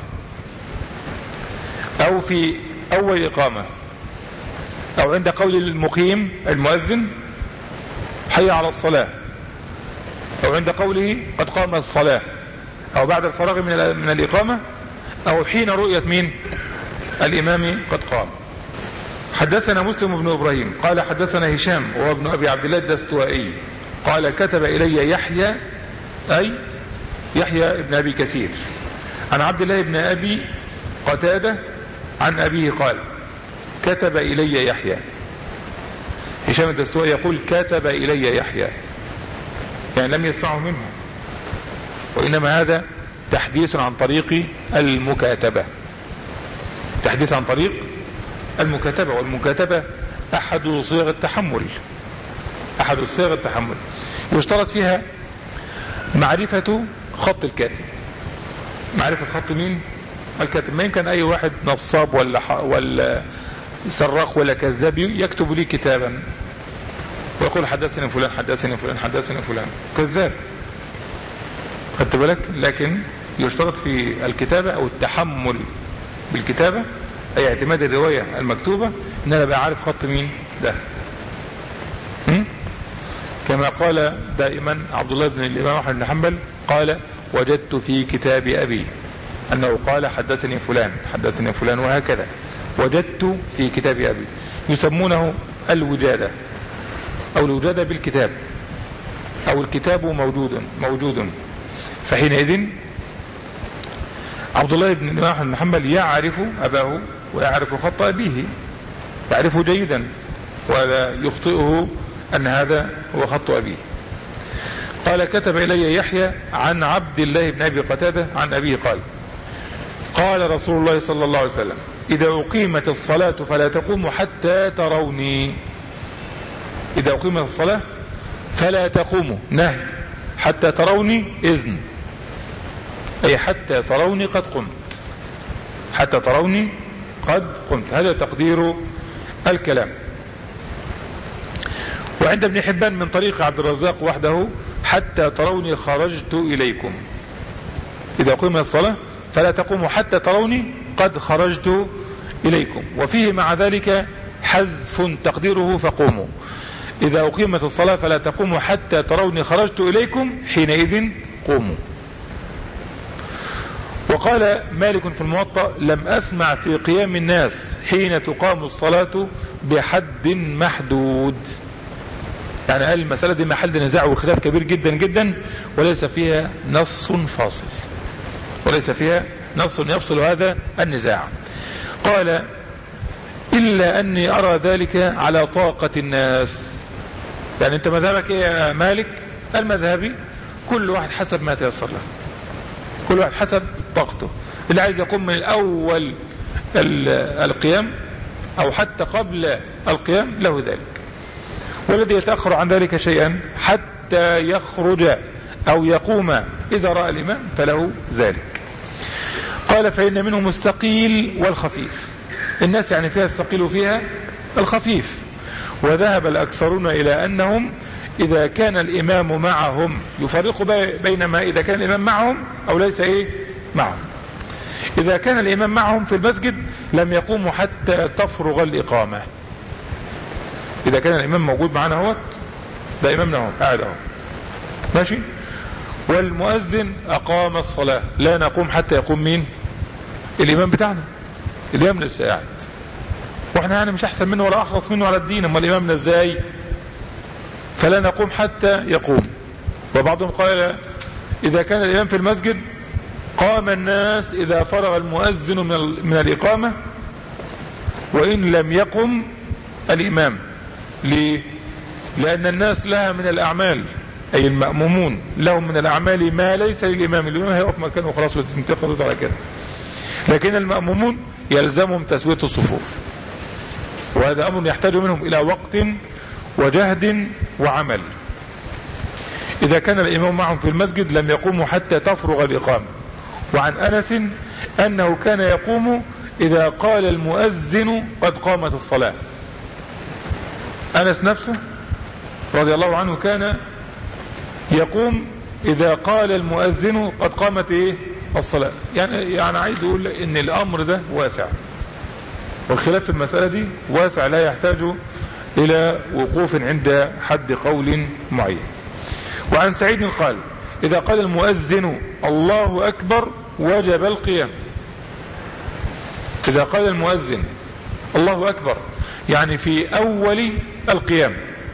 أو في أول إقامة أو عند قول المقيم المؤذن حي على الصلاة، أو عند قوله قد قام الصلاة، أو بعد الفراغ من الإقامة، أو حين رؤية مين؟ الإمام قد قام. حدثنا مسلم بن إبراهيم قال حدثنا هشام وهو ابن أبي عبد الله الدستوائي قال كتب إلي يحيى، أي يحيى ابن أبي كثير، عن عبد الله بن أبي قتادة عن أبيه قال كتب إلي يحيى. هشام الدستوائي يقول كتب إلي يحيى، يعني لم يسمعه منه، وإنما هذا تحديث عن طريق المكاتبة، تحديث عن طريق المكاتبة. والمكاتبة أحد صيغ التحمل، أحد صيغ التحمل، يشترط فيها معرفة خط الكاتب، معرفة خط مين؟ الكاتب. ما يمكن أي واحد نصاب ولا سراق ولا كذاب يكتب لي كتابا ويقول حدثني فلان حدثني فلان حدثني فلان، كذاب، خدت بالك؟ لكن يشترط في الكتابة أو التحمل بالكتابة، أي اعتماد الرواية المكتوبة، إن أنا بقى عارف خط مين ده. كما قال دائما عبد الله بن الإمام أحمد بن حنبل قال وجدت في كتاب أبي أنه قال حدثني فلان حدثني فلان، وهكذا وجدت في كتاب أبي. يسمونه الوجادة أو الوجادة بالكتاب، أو الكتاب موجود. فحينئذ عبد الله بن الإمام أحمد بن حنبل يعرف أباه ويعرف خط أبيه، يعرفه جيدا ولا يخطئه أن هذا هو خط أبيه. قال كتب إلي يحيى عن عبد الله بن أبي قتادة عن أبيه قال قال رسول الله صلى الله عليه وسلم إذا أقيمت الصلاة فلا تقوموا حتى تروني. إذا أقيمت الصلاة فلا تقوموا، نهي، حتى تروني إذن، أي حتى تروني قد قمت، حتى تروني قد قمت، هذا تقدير الكلام. وعند ابن حبان من طريق عبد الرزاق وحده حتى تروني خرجت إليكم. إذا قيمت الصلاة فلا تقوموا حتى تروني قد خرجت إليكم، وفيه مع ذلك حذف تقديره فقوموا. إذا أقيمت الصلاة فلا تقوموا حتى تروني خرجت إليكم حينئذ قوموا. وقال مالك في الموطأ لم أسمع في قيام الناس حين تقام الصلاة بحد محدود، يعني قال المسألة دي محل نزاع وخلاف كبير جدا جدا، وليس فيها نص فاصل، وليس فيها نص يفصل هذا النزاع. قال إلا أني أرى ذلك على طاقة الناس. يعني أنت مذهبك إيه يا مالك؟ المذهبي كل واحد حسب ما تيسر له، كل واحد حسب طاقته، اللي عايز يقوم من أول القيام أو حتى قبل القيام له ذلك، والذي يتأخر عن ذلك شيئا حتى يخرج أو يقوم إذا رأى الإمام فله ذلك. قال فإن منهم الثقيل والخفيف، الناس يعني فيها الثقيل وفيها الخفيف. وذهب الأكثرون إلى أنهم إذا كان الإمام معهم يفرق بين ما إذا كان الإمام معهم أو ليس معهم. إذا كان الإمام معهم في المسجد لم يقوموا حتى تفرغ الإقامة. إذا كان الإمام موجود معنا هو ده إمامنا هو قاعد اهو ماشي. والمؤذن أقام الصلاة، لا نقوم حتى يقوم مين؟ الإمام بتاعنا. الإمام لسه قاعد، واحنا يعني مش أحسن منه ولا أحرص منه على الدين، أما الإمامنا إزاي؟ فلا نقوم حتى يقوم. وبعضهم قال إذا كان الإمام في المسجد قام الناس إذا فرغ المؤذن من الإقامة وإن لم يقم الإمام. ليه؟ لأن الناس لها من الأعمال، أي المأمومون لهم من الأعمال ما ليس للإمام. الإمام هيقف مكانه وخلاص وتنتقلوا على كده، لكن المأمومون يلزمهم تسوية الصفوف، وهذا أمر يحتاج منهم إلى وقت وجهد وعمل. إذا كان الإمام معهم في المسجد لم يقوموا حتى تفرغ الإقامة. وعن أنس أنه كان يقوم إذا قال المؤذن قد قامت الصلاة. أنس نفسه رضي الله عنه كان يقوم إذا قال المؤذن قد قامت الصلاة. يعني عايز أقول إن الأمر ده واسع، والخلاف في المسألة دي واسع لا يحتاج إلى وقوف عند حد قول معين. وعن سعيد قال إذا قال المؤذن الله أكبر وجب القيام. إذا قال المؤذن الله أكبر يعني في أول القيام،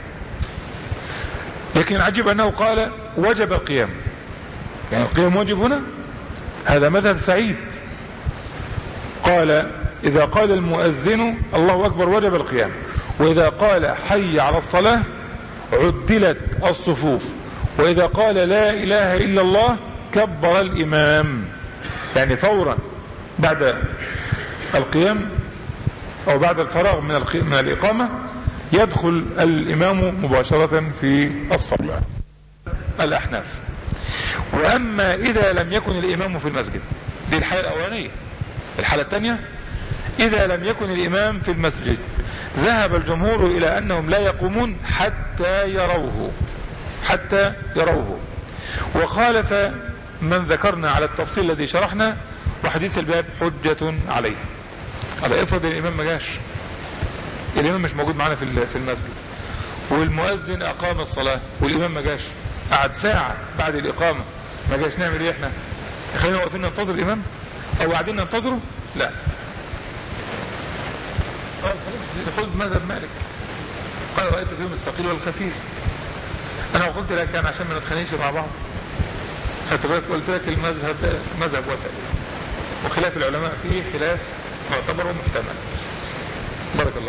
لكن عجب أنه قال وجب القيام، يعني القيام واجب هنا. هذا مذهب سعيد، قال إذا قال المؤذن الله أكبر وجب القيام، وإذا قال حي على الصلاة عدلت الصفوف، وإذا قال لا إله إلا الله كبر الإمام. يعني فورا بعد القيام أو بعد الفراغ من الإقامة يدخل الإمام مباشرة في الصلاة. الأحناف. وأما إذا لم يكن الإمام في المسجد، دي الحالة الأولانية. الحالة الثانية إذا لم يكن الإمام في المسجد ذهب الجمهور إلى أنهم لا يقومون حتى يروه، وخالف من ذكرنا على التفصيل الذي شرحنا، وحديث الباب حجة عليه. هذا افرض الإمام ما جاش، الإمام مش موجود معنا في المسجد، والمؤذن أقام الصلاة والإمام ما جاش، قعد ساعة بعد الإقامة ما جاش، نعمل إيه إحنا؟ خلينا واقفين ننتظر الإمام أو قاعدين ننتظره؟ لا، خلاص نقول مذهب مالك قال رأيت فيهم الثقيل والخفيف. أنا قلت لك كان عشان ما نتخانقش مع بعض، قلت لك المذهب مذهب واسع، وخلاف العلماء فيه خلاف معتبر ومحتمل. بارك الله.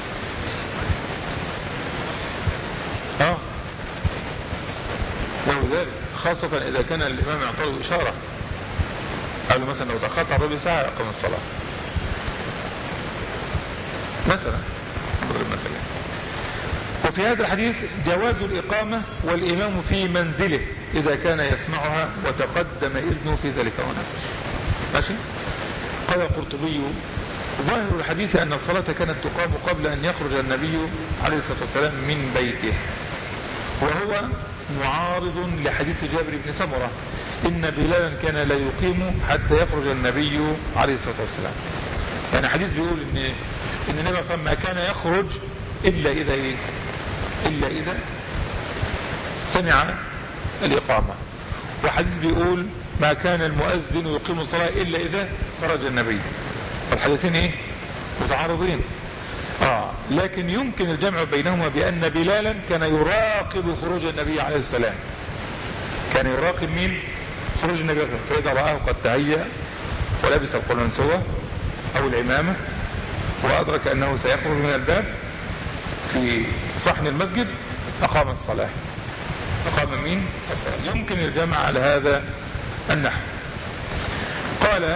له ذلك، خاصة إذا كان الإمام يعطيه إشارة، قال له مثلا لو تأخرت ربع ساعة أقم الصلاة مثلا. وفي هذا الحديث جواز الإقامة والإمام في منزله إذا كان يسمعها وتقدم إذنه في ذلك ونفسه. ماشي. قال القرطبي ظاهر الحديث أن الصلاة كانت تقام قبل أن يخرج النبي عليه الصلاة والسلام من بيته، وهو معارض لحديث جابر بن سمرة إن بلالا كان لا يقيم حتى يخرج النبي عليه الصلاة والسلام. يعني حديث بيقول إن النبي صلى الله عليه وسلم ما كان يخرج إلا إذا سمع الإقامة، وحديث بيقول ما كان المؤذن يقيم الصلاة إلا إذا خرج النبي. الحديثين متعارضين. لكن يمكن الجمع بينهما بأن بلالا كان يراقب خروج النبي عليه السلام، كان يراقب مين؟ خروج النبي عليه السلام، فإذا رآه قد تهيأ ولبس القلنسوة أو العمامة وأدرك أنه سيخرج من الباب في صحن المسجد أقام الصلاة. أقام مين؟ الصلاة. يمكن الجمع على هذا النحو. قال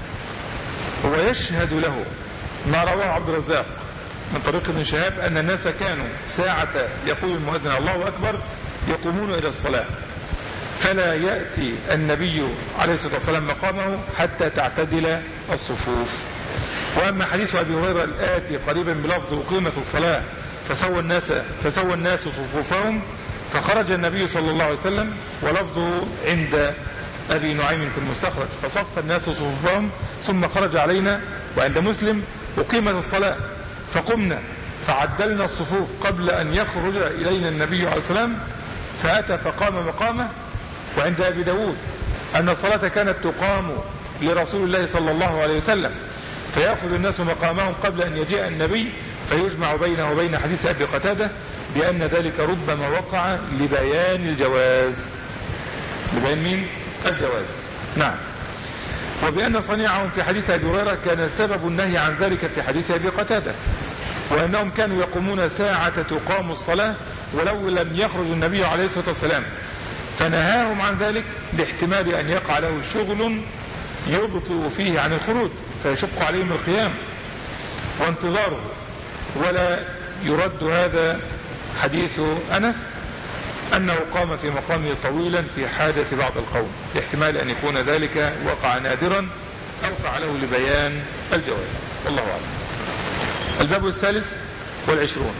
ويشهد له ما رواه عبد الرزاق من طريق ابن شهاب أن الناس كانوا ساعة يقول المؤذن الله أكبر يقومون إلى الصلاة، فلا يأتي النبي عليه الصلاة والسلام مقامه حتى تعتدل الصفوف. وأما حديث أبي هريرة الآتي قريبا بلفظ أقيمت الصلاة فسوى الناس صفوفهم فخرج النبي صلى الله عليه وسلم، ولفظه عند أبي نعيم في المستخرج فصف الناس صفوفهم ثم خرج علينا، وعند مسلم أقيمت الصلاة فقمنا فعدلنا الصفوف قبل أن يخرج إلينا النبي عليه السلام فأتى فقام مقامه. وعند أبي داود أن الصلاة كانت تقام لرسول الله صلى الله عليه وسلم فيأخذ الناس مقامهم قبل أن يجيء النبي، فيجمع بينه وبين حديث أبي قتادة بأن ذلك ربما وقع لبيان الجواز. لبيان مين؟ الجواز. نعم. وبأن صنيعهم في حديث أبي هريرة كان سبب النهي عن ذلك في حديث أبي قتادة، وأنهم كانوا يقومون ساعة تقام الصلاة ولو لم يخرج النبي عليه الصلاة والسلام، فنهاهم عن ذلك لاحتمال أن يقع له شغل يبطئ فيه عن الخروج فيشق عليهم القيام وانتظاره. ولا يرد هذا حديث أنس أنه قام في مقامه طويلا في حاجة بعض القوم، لاحتمال أن يكون ذلك وقع نادرا أو فعله لبيان الجواز، والله أعلم. الباب 23.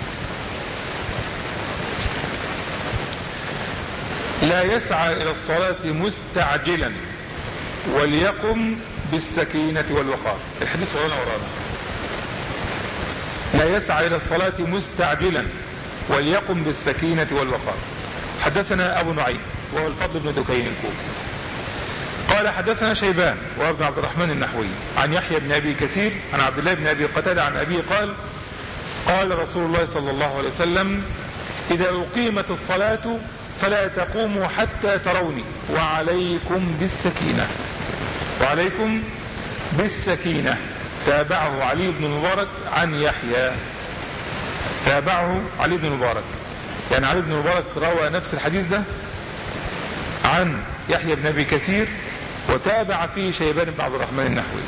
لا يسعى إلى الصلاة مستعجلا وليقم بالسكينة والوقار. الحديث ورانا. لا يسعى إلى الصلاة مستعجلا وليقم بالسكينة والوقار. حدثنا أبو نعيم وهو الفضل بن دكين الكوفي قال حدثنا شيبان وابن عبد الرحمن النحوي عن يحيى بن أبي كثير عن عبد الله بن أبي قتادة عن أبيه قال قال رسول الله صلى الله عليه وسلم إذا أقيمت الصلاة فلا تقوموا حتى تروني وعليكم بالسكينة. تابعه علي بن مبارك عن يحيى. تابعه علي بن مبارك، يعني علي بن مبارك روى نفس الحديث ده عن يحيى بن أبي كثير وتابع فيه شيبان بن عبد الرحمن النحوي.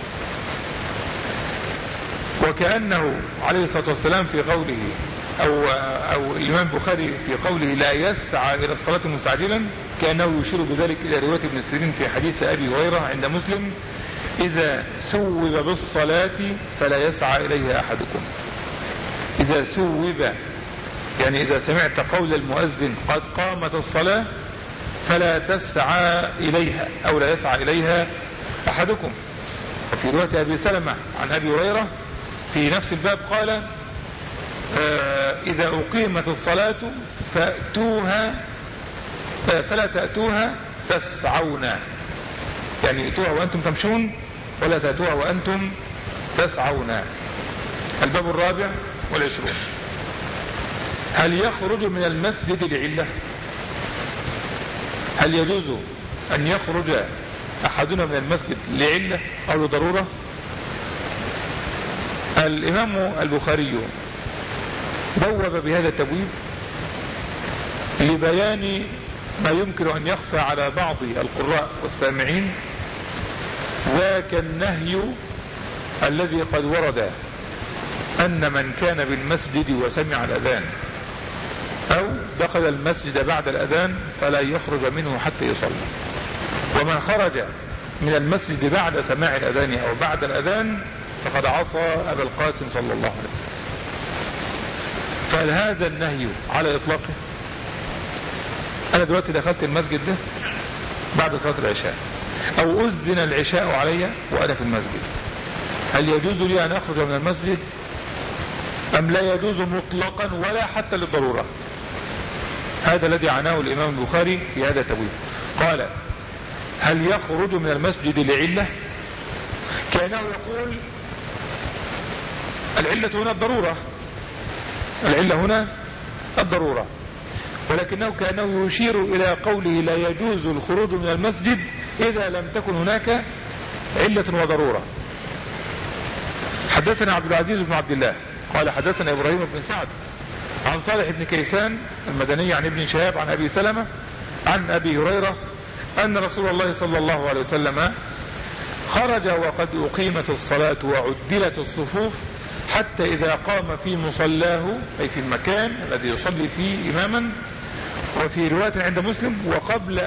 وكأنه عليه الصلاة والسلام في قوله أو الإمام البخاري في قوله لا يسعى إلى الصلاة مستعجلا كأنه يشير بذلك إلى رواية ابن سيرين في حديث أبي هريرة عند مسلم إذا ثوب بالصلاة فلا يسعى إليها أحدكم. إذا ثوب يعني إذا سمعت قول المؤذن قد قامت الصلاة فلا تسعى إليها أو لا يسعى إليها أحدكم. وفي رواية أبي سلمة عن أبي هريرة في نفس الباب قال إذا أقيمت الصلاة فلا تأتوها تسعون، يعني ائتوها وأنتم تمشون ولا تأتوها وأنتم تسعون. الباب 24. هل يخرج من المسجد لعلة؟ هل يجوز أن يخرج أحدنا من المسجد لعلة أو لضرورة؟ الإمام البخاري بوب بهذا التبويب لبيان ما يمكن أن يخفى على بعض القراء والسامعين، ذاك النهي الذي قد ورد أن من كان بالمسجد وسمع الأذان أو دخل المسجد بعد الأذان فلا يخرج منه حتى يصلي، ومن خرج من المسجد بعد سماع الأذان أو بعد الأذان فقد عصى أبا القاسم صلى الله عليه وسلم. فهل هذا النهي على إطلاقه؟ أنا دلوقتي دخلت المسجد ده بعد صلاة العشاء أو أذن العشاء علي وأنا في المسجد، هل يجوز لي أن أخرج من المسجد أم لا يجوز مطلقا ولا حتى للضرورة؟ هذا الذي عناه الإمام البخاري في هذا التبويب. قال هل يخرج من المسجد لعلة؟ كأنه يقول العلة هنا الضرورة، العلة هنا الضرورة، ولكنه كأنه يشير إلى قوله لا يجوز الخروج من المسجد إذا لم تكن هناك علة وضرورة. حدثنا عبد العزيز بن عبد الله قال حدثنا إبراهيم بن سعد عن صالح بن كيسان المدني عن ابن شهاب عن أبي سلمة عن أبي هريرة أن رسول الله صلى الله عليه وسلم خرج وقد أقيمت الصلاة وعدلت الصفوف حتى إذا قام في مصلاه أي في المكان الذي يصلي فيه إماما، وفي رواية عند مسلم وقبل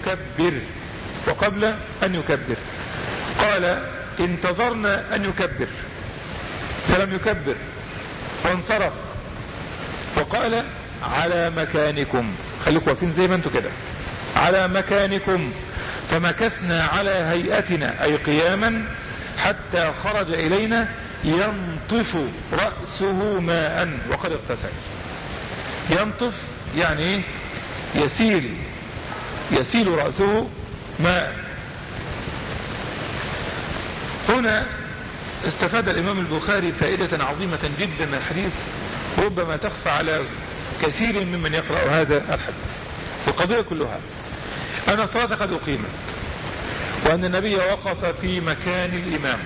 أن يكبر قال انتظرنا أن يكبر فلم يكبر وانصرف وقال على مكانكم، خليكم واقفين زي ما انتم كده على مكانكم، فمكثنا على هيئتنا أي قياما حتى خرج إلينا ينطف رأسه ماء وقد اغتسل. ينطف يعني يسيل رأسه ماء. هنا استفاد الإمام البخاري فائدة عظيمة جدا من الحديث ربما تخفى على كثير ممن يقرأ هذا الحديث. القضية كلها أن الصلاة قد أقيمت، وأن النبي وقف في مكان الإمام،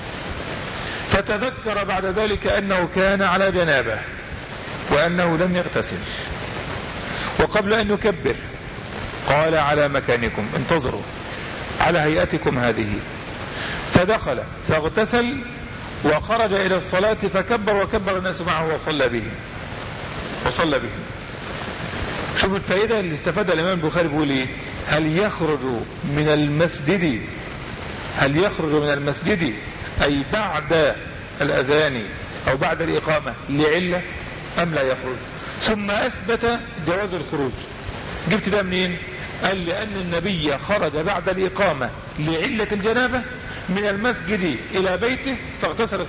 فتذكر بعد ذلك أنه كان على جنابه وأنه لم يغتسل، وقبل أن يكبر قال على مكانكم انتظروا على هيئتكم هذه، فدخل فاغتسل وخرج إلى الصلاة فكبر وكبر الناس معه وصلى بهم. شوف الفائدة اللي استفادها الإمام البخاري، بيقول إيه؟ هل يخرج من المسجد أي بعد الأذان أو بعد الإقامة لعلة أم لا يخرج؟ ثم أثبت جواز الخروج. جبت ده منين؟ قال لأن النبي خرج بعد الإقامة لعلة الجنابة من المسجد إلى بيته فاغتسل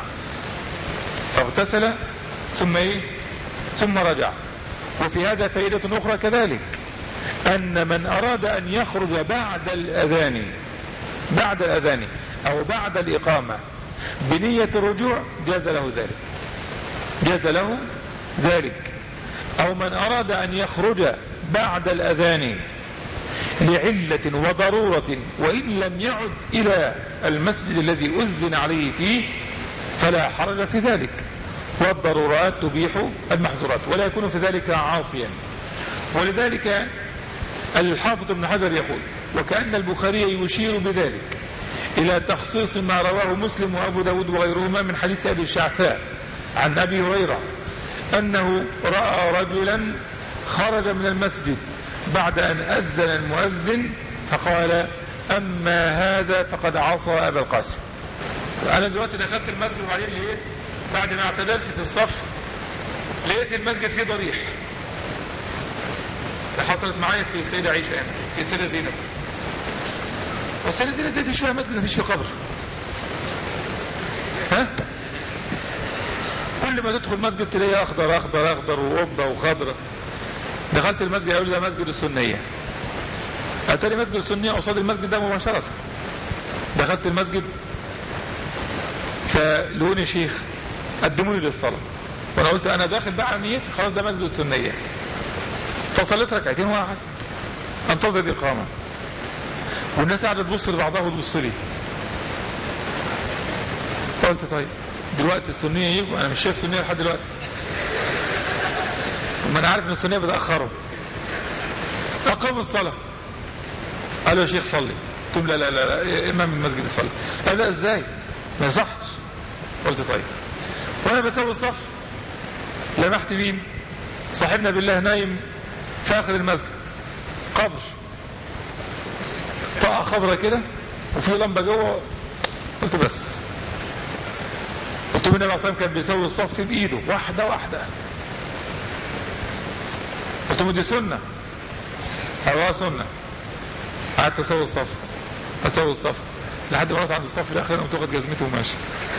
ثم رجع. وفي هذا فائدة أخرى كذلك، أن من أراد أن يخرج بعد الأذان أو بعد الإقامة بنية الرجوع جاز له ذلك، أو من أراد أن يخرج بعد الأذان لعلة وضرورة وإن لم يعد إلى المسجد الذي أذن عليه فيه فلا حرج في ذلك، والضرورات تبيح المحظورات ولا يكون في ذلك عاصيا. ولذلك الحافظ ابن حجر يقول وكأن البخاري يشير بذلك إلى تخصيص ما رواه مسلم وأبو داود وغيرهما من حديث أبي الشعثاء عن أبي هريرة أنه رأى رجلا خرج من المسجد بعد أن أذن المؤذن فقال أما هذا فقد عصى أبا القاسم. أنا دلوقتي دخلت المسجد وبعدين لقيت بعد ما اعتدلت في الصف لقيت المسجد فيه ضريح. ده حصلت معايا في السيدة عائشة، في السيدة زينب. والسيدة زينب دي فيش فيها مسجد، مفيش فيه قبر. كل ما تدخل مسجد تلاقيه أخضر أخضر أخضر وقبة وخضرة. دخلت المسجد يقول لي ده مسجد السنية، أتاري مسجد السنية قصاد المسجد ده مباشرة. دخلت المسجد فلوني شيخ قدموني للصلاة، وانا قلت انا داخل بقى على نيتي خلاص ده مسجد السنية، فصليت ركعتين وقعدت انتظر الإقامة، والناس قاعدة تبص لبعضها وتبص لي. قلت طيب دلوقتي السنية يجوا، انا مش شايف سنية لحد دلوقتي، ما انا عارف ان السنية بتأخروا. اقاموا الصلاة، قالوا يا شيخ صلي. قلت لا لا لا امام المسجد يصلي. قال لا ازاي ما يصحش. قلت طيب، وانا بسوي الصف لمحت مين؟ صاحبنا بالله نايم في اخر المسجد، قبر طاقة خضرة كده وفي لمبة جوه. قلت بس، قلت النبي عليه الصلاة والسلام كان بيسوي الصف بايده واحدة واحدة. قلت له دي سنة، قالوا سنة. قعدت اسوي الصف لحد ما رحت عند الصف الاخير قمت واخد جزمته وماشي.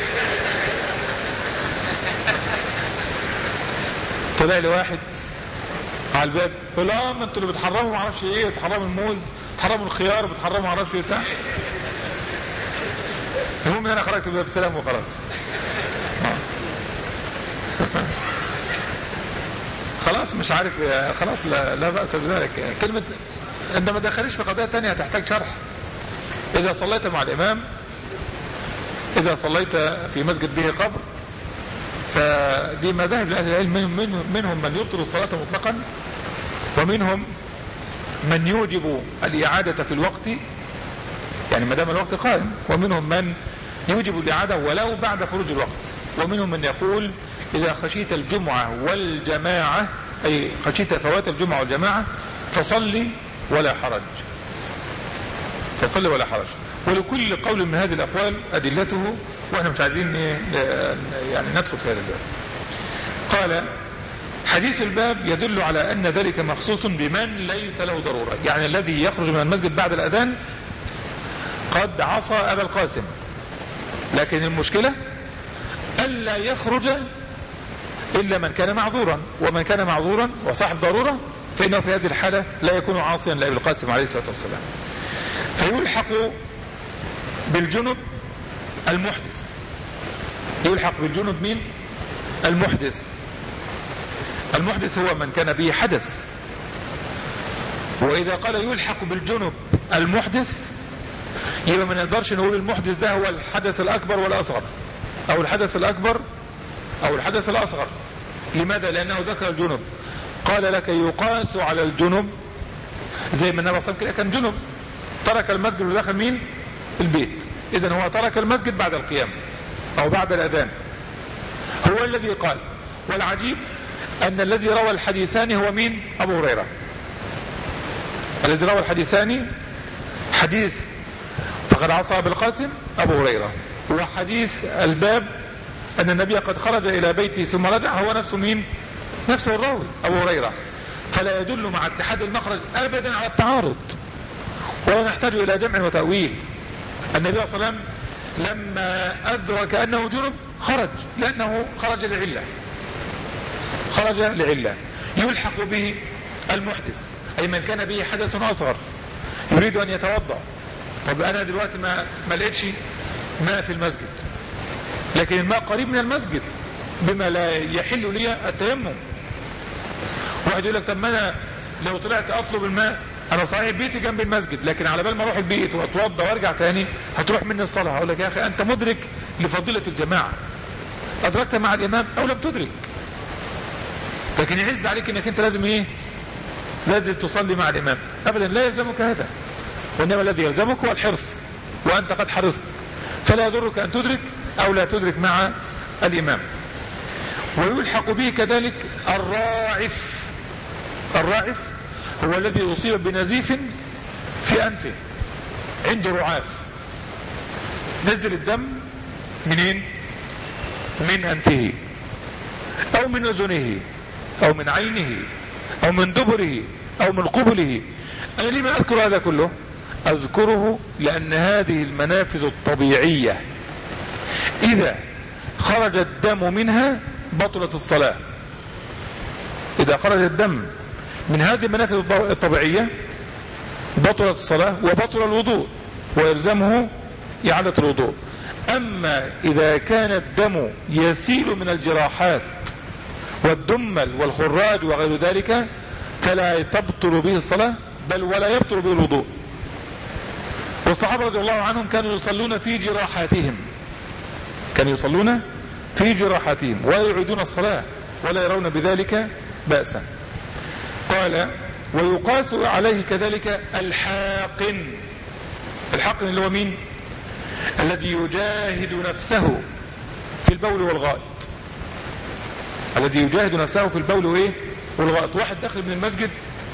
طلع لي واحد على الباب قال لا ما انتوا اللي بتحرموا ما اعرفش ايه، بتحرموا الموز، بتحرموا الخيار، بتحرموا ما اعرفش ايه بتاع. المهم ان انا خرجت بالباب بسلام وخلاص. خلاص مش عارف، خلاص لا بأس بذلك. كلمة انت ما دخلش في قضية تانية تحتاج شرح. إذا صليت مع الإمام، إذا صليت في مسجد به قبر، فدي مذاهب لأهل العلم، منهم من يبطل الصلاة مطلقا، ومنهم من يوجب الإعادة في الوقت يعني ما دام الوقت قائم، ومنهم من يوجب الإعادة ولو بعد خروج الوقت، ومنهم من يقول إذا خشيت الجمعة والجماعة أي خشيت فوات الجمعة والجماعة فصلي ولا حرج. ولكل قول من هذه الأقوال أدلته، وإحنا مش عايزين يعني ندخل في هذا الباب. قال حديث الباب يدل على أن ذلك مخصوص بمن ليس له ضرورة، يعني الذي يخرج من المسجد بعد الأذان قد عصى أبا القاسم، لكن المشكلة ألا يخرج إلا من كان معذورا، ومن كان معذورا وصاحب ضرورة فإنه في هذه الحالة لا يكون عاصيا لأبي القاسم عليه الصلاة والسلام. فيلحق بالجنب المحدث. يلحق بالجنب مين؟ المحدث. المحدث هو من كان به حدث. وإذا قال يلحق بالجنب المحدث يبقى ما نقدرش نقول المحدث ده هو الحدث الأكبر والأصغر أو الحدث الأكبر أو الحدث الأصغر. لماذا؟ لأنه ذكر الجنب. قال لك يقاس على الجنب زي ما النبي صلى الله عليه وسلم كان جنب ترك المسجد ودخل مين؟ البيت. إذن هو ترك المسجد بعد القيام أو بعد الأذان. هو الذي قال. والعجيب أن الذي روى الحديثان هو مين؟ أبو هريرة. الذي روى الحديثان حديث فقد عصى بالقاسم أبو هريرة، وحديث الباب أن النبي قد خرج إلى بيته ثم رجع هو نفسه مين؟ نفسه الراوي أبو هريرة. فلا يدل مع اتحاد المخرج أبدا على التعارض، ولا نحتاج إلى جمع وتأويل. النبي صلى الله عليه وسلم لما أدرك أنه جنب خرج، لأنه خرج لعلة. خرج لعلة. يلحق به المحدث أي من كان به حدث أصغر يريد أن يتوضأ. طب أنا دلوقتي ما لقيتش ماء في المسجد، لكن الماء قريب من المسجد بما لا يحل لي التيمم. واحد يقول لك طب ما أنا لو طلعت أطلب الماء، أنا صحيح بيتي جنب المسجد لكن على بال ما أروح البيت وأتوضأ وأرجع تاني هتروح مني الصلاة. أقول لك يا أخي أنت مدرك لفضيلة الجماعة، أدركت مع الإمام أو لم تدرك، لكن يعز عليك أنك أنت لازم إيه؟ لازم تصلي مع الإمام. أبدا لا يلزمك هذا، وإنما الذي يلزمك هو الحرص، وأنت قد حرصت، فلا يضرك أن تدرك أو لا تدرك مع الإمام. ويلحق به كذلك الراعف. الراعف هو الذي أصيب بنزيف في أنفه، عنده رعاف، نزل الدم منين؟ من أنفه أو من أذنه أو من عينه أو من دبره أو من قبله. أنا لما أذكر هذا كله؟ أذكره لأن هذه المنافذ الطبيعية إذا خرج الدم منها بطلت الصلاة. إذا خرج الدم من هذه المنافذ الطبيعية بطلت الصلاة وبطل الوضوء ويلزمه إعادة الوضوء. أما إذا كان الدم يسيل من الجراحات والدمل والخراج وغير ذلك فلا تبطل به الصلاة بل ولا يبطل به الوضوء. والصحابة رضي الله عنهم كانوا يصلون في جراحاتهم، كانوا يصلون في جراحاتهم ولا يعيدون الصلاة ولا يرون بذلك بأسا. قال ويقاس عليه كذلك الحاقن. الحاقن اللي هو مين؟ الذي يجاهد نفسه في البول والغائط. الذي يجاهد نفسه في البول وايه والغائط. واحد داخل من المسجد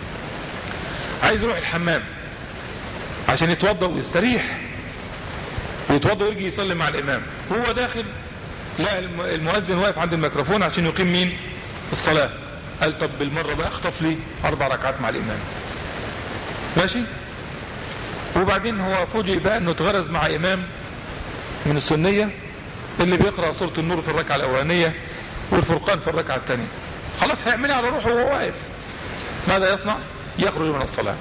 عايز يروح الحمام عشان يتوضأ ويستريح ويتوضأ ويجي يصلي مع الإمام. هو داخل لا المؤذن واقف عند الميكروفون عشان يقيم مين؟ الصلاة. قال طب بالمرة بقى اخطف لي 4 ركعات مع الإمام. ماشي. وبعدين هو فوجئ بقى انه اتغرز مع إمام من السنية اللي بيقرأ سورة النور في الركعة الأولانية والفرقان في الركعة الثانية. خلاص هيعملها على روحه وهو واقف. ماذا يصنع؟ يخرج من الصلاة.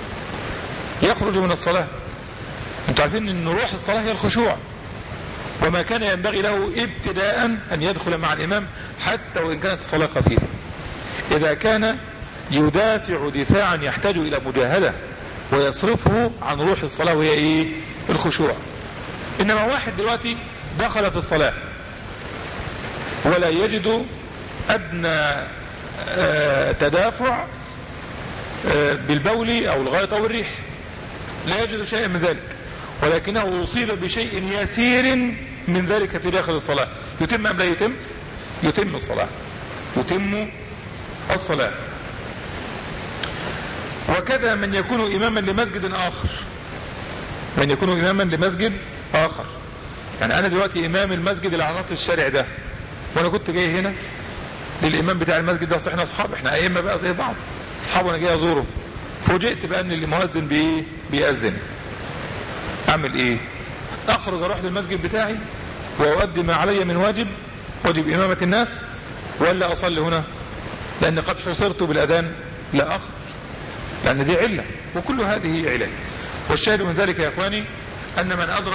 يخرج من الصلاة. انتوا عارفين ان روح الصلاة هي الخشوع، وما كان ينبغي له ابتداء ان يدخل مع الإمام حتى وإن كانت الصلاة خفيفة، إذا كان يدافع دفاعا يحتاج إلى مجاهدة ويصرفه عن روح الصلاة وهي ايه؟ الخشوع. إنما واحد دلوقتي دخل في الصلاة ولا يجد أدنى تدافع بالبول أو الغائط أو الريح، لا يجد شيئا من ذلك، ولكنه أصيب بشيء يسير من ذلك في داخل الصلاة. يتم أم لا يتم؟ يتم الصلاة. يتم الصلاة. وكذا من يكون إماما لمسجد آخر. من يكون إماما لمسجد آخر. يعني أنا دلوقتي إمام المسجد اللي على نص الشارع ده، وأنا كنت جاي هنا للإمام بتاع المسجد ده، احنا أصحاب، احنا أئمة بقى زي بعض أصحاب، وأنا جاي أزوره، فوجئت بأن المؤذن بيأذن. أعمل إيه؟ أخرج أروح للمسجد بتاعي وأؤدي ما علي من واجب إمامة الناس، ولا أصلي هنا؟ لأن قد حصرت بالأذان لا أخرج، لأن دي علة، وكل هذه علل. والشاهد من ذلك يا إخواني أن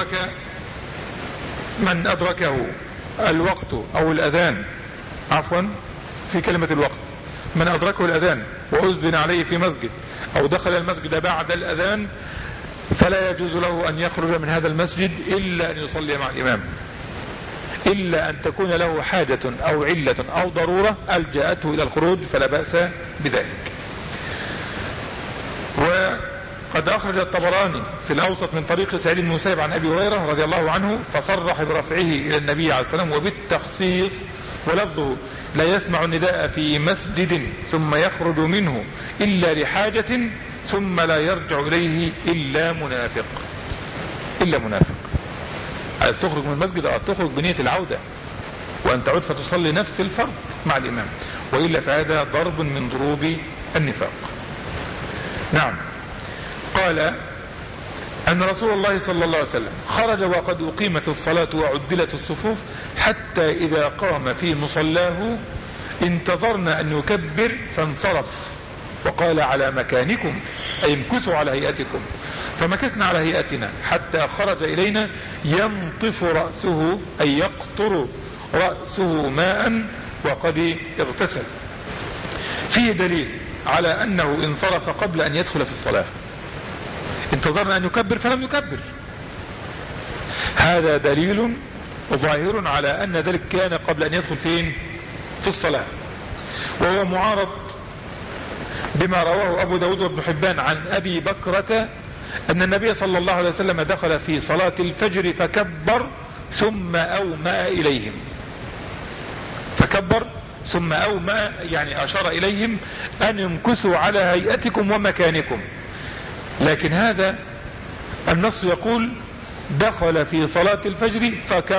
من أدركه الوقت أو الأذان، عفوا في كلمة الوقت، من أدركه الأذان وأذن عليه في مسجد أو دخل المسجد بعد الأذان فلا يجوز له أن يخرج من هذا المسجد إلا أن يصلي مع الإمام، إلا أن تكون له حاجة أو علة أو ضرورة ألجأته إلى الخروج فلا بأس بذلك. وقد أخرج الطبراني في الأوسط من طريق سعيد بن المسيب عن أبي هريرة رضي الله عنه فصرح برفعه إلى النبي عليه الصلاة والسلام وبالتخصيص، ولفظه لا يسمع النداء في مسجد ثم يخرج منه إلا لحاجة ثم لا يرجع إليه إلا منافق. إلا منافق. عايز تخرج من المسجد تخرج بنية العودة وأن تعود فتصلي نفس الفرض مع الإمام، وإلا فهذا ضرب من ضروب النفاق. نعم. قال أن رسول الله صلى الله عليه وسلم خرج وقد أقيمت الصلاة وعدلت الصفوف حتى إذا قام في مصلاه انتظرنا أن يكبر فانصرف وقال على مكانكم أي امكثوا على هيئتكم، فمكثنا على هيئتنا حتى خرج إلينا ينطف رأسه أي يقطر رأسه ماء وقد اغتسل. فيه دليل على أنه انصرف قبل أن يدخل في الصلاة. انتظرنا أن يكبر فلم يكبر، هذا دليل ظاهر على أن ذلك كان قبل أن يدخل في الصلاة، وهو معارض بما رواه أبو داود وابن حبان عن أبي بكرة أن النبي صلى الله عليه وسلم دخل في صلاة الفجر فكبر ثم أومأ إليهم، فكبر ثم أومأ يعني أشار إليهم أن يمكثوا على هيئتكم ومكانكم. لكن هذا النص يقول دخل في صلاة الفجر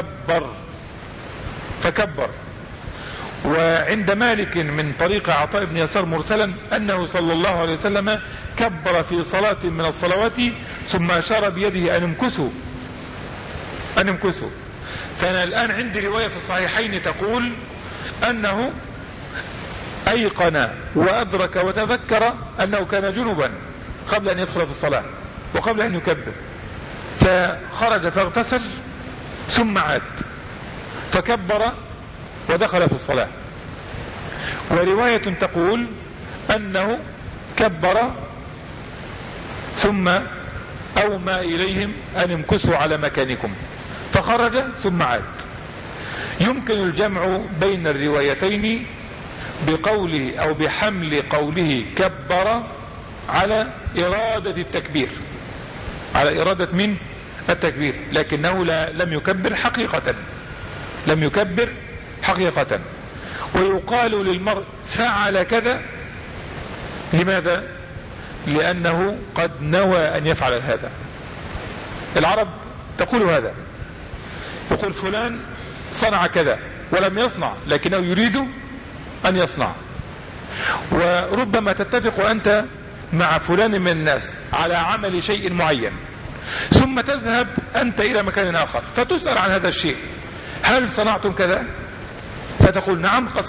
فكبر. وعند مالك من طريق عطاء بن يسار مرسلا أنه صلى الله عليه وسلم كبر في صلاة من الصلوات ثم أشار بيده أن امكثوا. فأنا الآن عندي رواية في الصحيحين تقول أنه أيقن وأدرك وتذكر أنه كان جنبا قبل أن يدخل في الصلاة وقبل أن يكبر، فخرج فاغتسل ثم عاد فكبر ودخل في الصلاة. ورواية تقول أنه كبر ثم أومى إليهم أن امكثوا على مكانكم فخرج ثم عاد. يمكن الجمع بين الروايتين بقوله أو بحمل قوله كبر على إرادة التكبير، على إرادة من التكبير، لكنه لم يكبر حقيقة. ويقال للمرء فعل كذا، لماذا؟ لأنه قد نوى أن يفعل هذا. العرب تقول هذا، يقول فلان صنع كذا ولم يصنع لكنه يريد أن يصنع. وربما تتفق أنت مع فلان من الناس على عمل شيء معين ثم تذهب أنت إلى مكان آخر فتسأل عن هذا الشيء، هل صنعتم كذا؟ فتقول نعم قد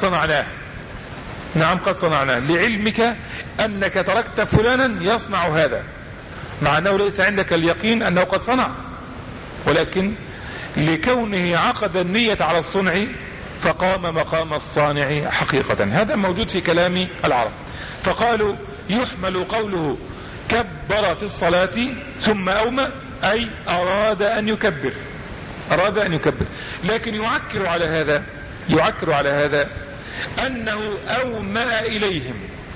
صنعناه، لعلمك أنك تركت فلانا يصنع هذا مع أنه ليس عندك اليقين أنه قد صنع، ولكن لكونه عقد النية على الصنع فقام مقام الصانع حقيقة. هذا موجود في كلام العرب. فقالوا يحمل قوله كبر في الصلاة ثم أومى أي أراد أن يكبر، لكن يعكر على هذا أنه أومأ إليهم،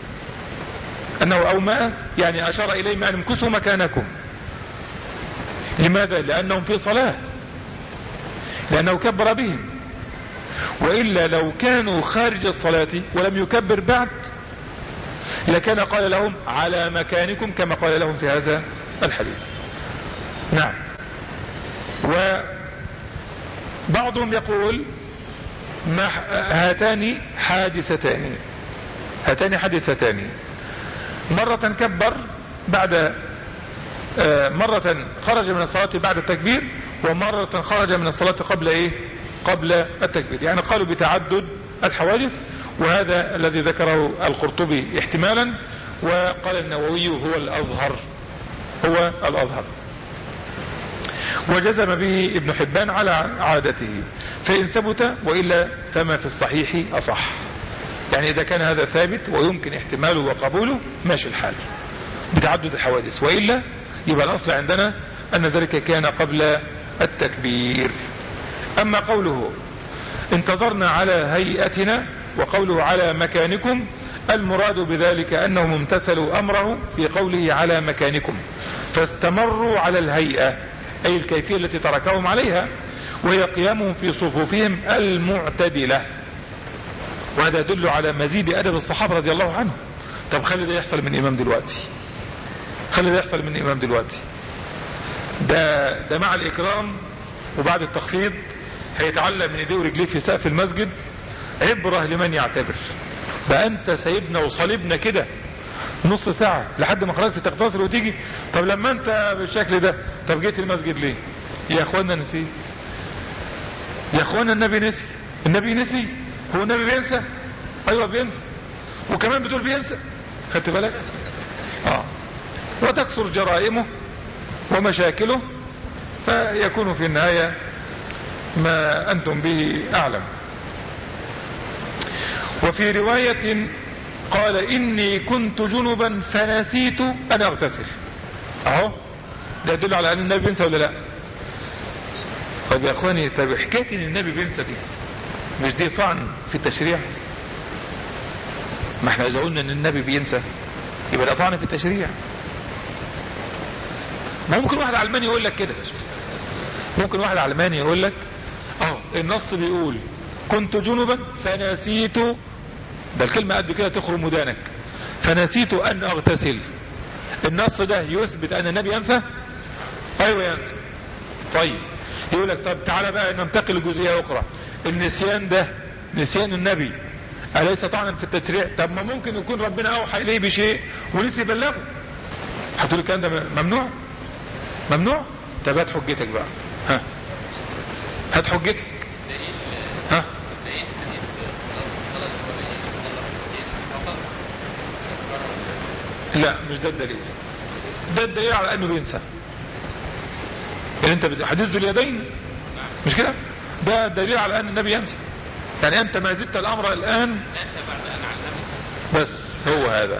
يعني أشار إليهم أن امكثوا مكانكم. لماذا؟ لأنهم في صلاة، لأنه كبر بهم، وإلا لو كانوا خارج الصلاة ولم يكبر بعد لكان قال لهم على مكانكم كما قال لهم في هذا الحديث. نعم. وبعضهم يقول هاتان حادثتان، مرة كبر بعد، مرة خرج من الصلاة بعد التكبير، ومرة خرج من الصلاة قبل التكبير، يعني قالوا بتعدد الحوادث. وهذا الذي ذكره القرطبي احتمالا، وقال النووي هو الأظهر، هو الأظهر، وجزم به ابن حبان على عادته، فإن ثبت وإلا فما في الصحيح أصح. يعني إذا كان هذا ثابت ويمكن احتماله وقبوله ماشي الحال بتعدد الحوادث، وإلا يبقى الأصل عندنا أن ذلك كان قبل التكبير. أما قوله انتظرنا على هيئتنا وقوله على مكانكم، المراد بذلك أنهم امتثلوا أمره في قوله على مكانكم فاستمروا على الهيئة، أي الكيفية التي تركهم عليها، وهي قيامهم في صفوفهم المعتدلة. وهذا يدل على مزيد أدب الصحابة رضي الله عنهم. طب خلي ده يحصل من إمام دلوقتي، خلي ده يحصل من إمام دلوقتي، ده مع الإكرام وبعد التخفيض هيتعلق من ايديه ورجليه في سقف المسجد عبرة لمن يعتبر. بقى انت سايبنا وصليبنا كده نص ساعة لحد ما خرجت تغتسل وتيجي؟ طب لما انت بالشكل ده طب جيت المسجد ليه؟ يا اخوانا نسيت، يا اخوانا النبي نسي، النبي نسي، هو النبي بينسى؟ ايوه بينسى، وكمان بتقول بينسى، خدت بالك؟ وتكثر جرائمه ومشاكله، فيكون في النهاية ما أنتم به أعلم. وفي رواية قال إني كنت جنبا فنسيت أن أغتسل. أهو ده يدل على أن النبي بينسى ولا لا؟ طب يا أخواني، طب حكاية أن النبي بينسى دي مش دي طعن في التشريع؟ ما احنا إذا قلنا أن النبي بينسى يبقى ده طعن في التشريع. ما ممكن واحد علماني يقول لك كده، ممكن واحد علماني يقول لك النص بيقول كنت جنبا فنسيت، ده الكلمة قد كده تخرم ودانك، فنسيت أن أغتسل، النص ده يثبت أن النبي ينسى؟ أيوة ينسى. طيب يقول لك طب تعالى بقى ننتقل لجزئية أخرى، النسيان ده نسيان النبي أليس طعنا في التشريع؟ طب ما ممكن يكون ربنا أوحى إليه بشيء ونسي يبلغه، هتقول الكلام ده ممنوع؟ ممنوع؟ طب هات حجتك بقى، هات حجتك. لا مش ده الدليل، ده الدليل على انه بينسى. يعني انت حديث ذو اليدين مش كده؟ ده دليل على ان النبي ينسى. يعني انت ما زدت الامر الان، بس هو هذا.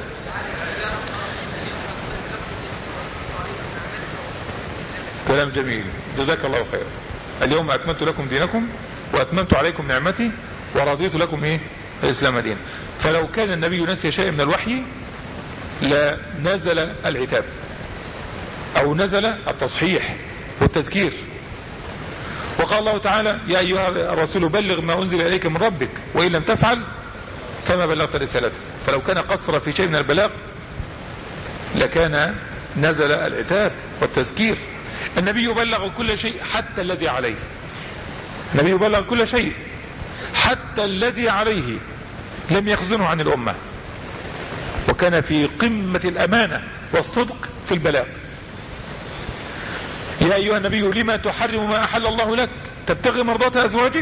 كلام جميل، جزاك الله خير. اليوم أكملت لكم دينكم وأتممت عليكم نعمتي ورضيت لكم الإسلام دين. فلو كان النبي نسي شيء من الوحي لنزل العتاب أو نزل التصحيح والتذكير. وقال الله تعالى يا أيها الرسول بلغ ما أنزل إليك من ربك وإن لم تفعل فما بلغت رسالته. فلو كان قصر في شيء من البلاغ لكان نزل العتاب والتذكير. النبي يبلغ كل شيء حتى الذي عليه، النبي يبلغ كل شيء حتى الذي عليه، لم يخزنه عن الأمة، وكان في قمة الأمانة والصدق في البلاغ. يا أيها النبي لما تحرم ما أحل الله لك تبتغي مرضات أزواجك.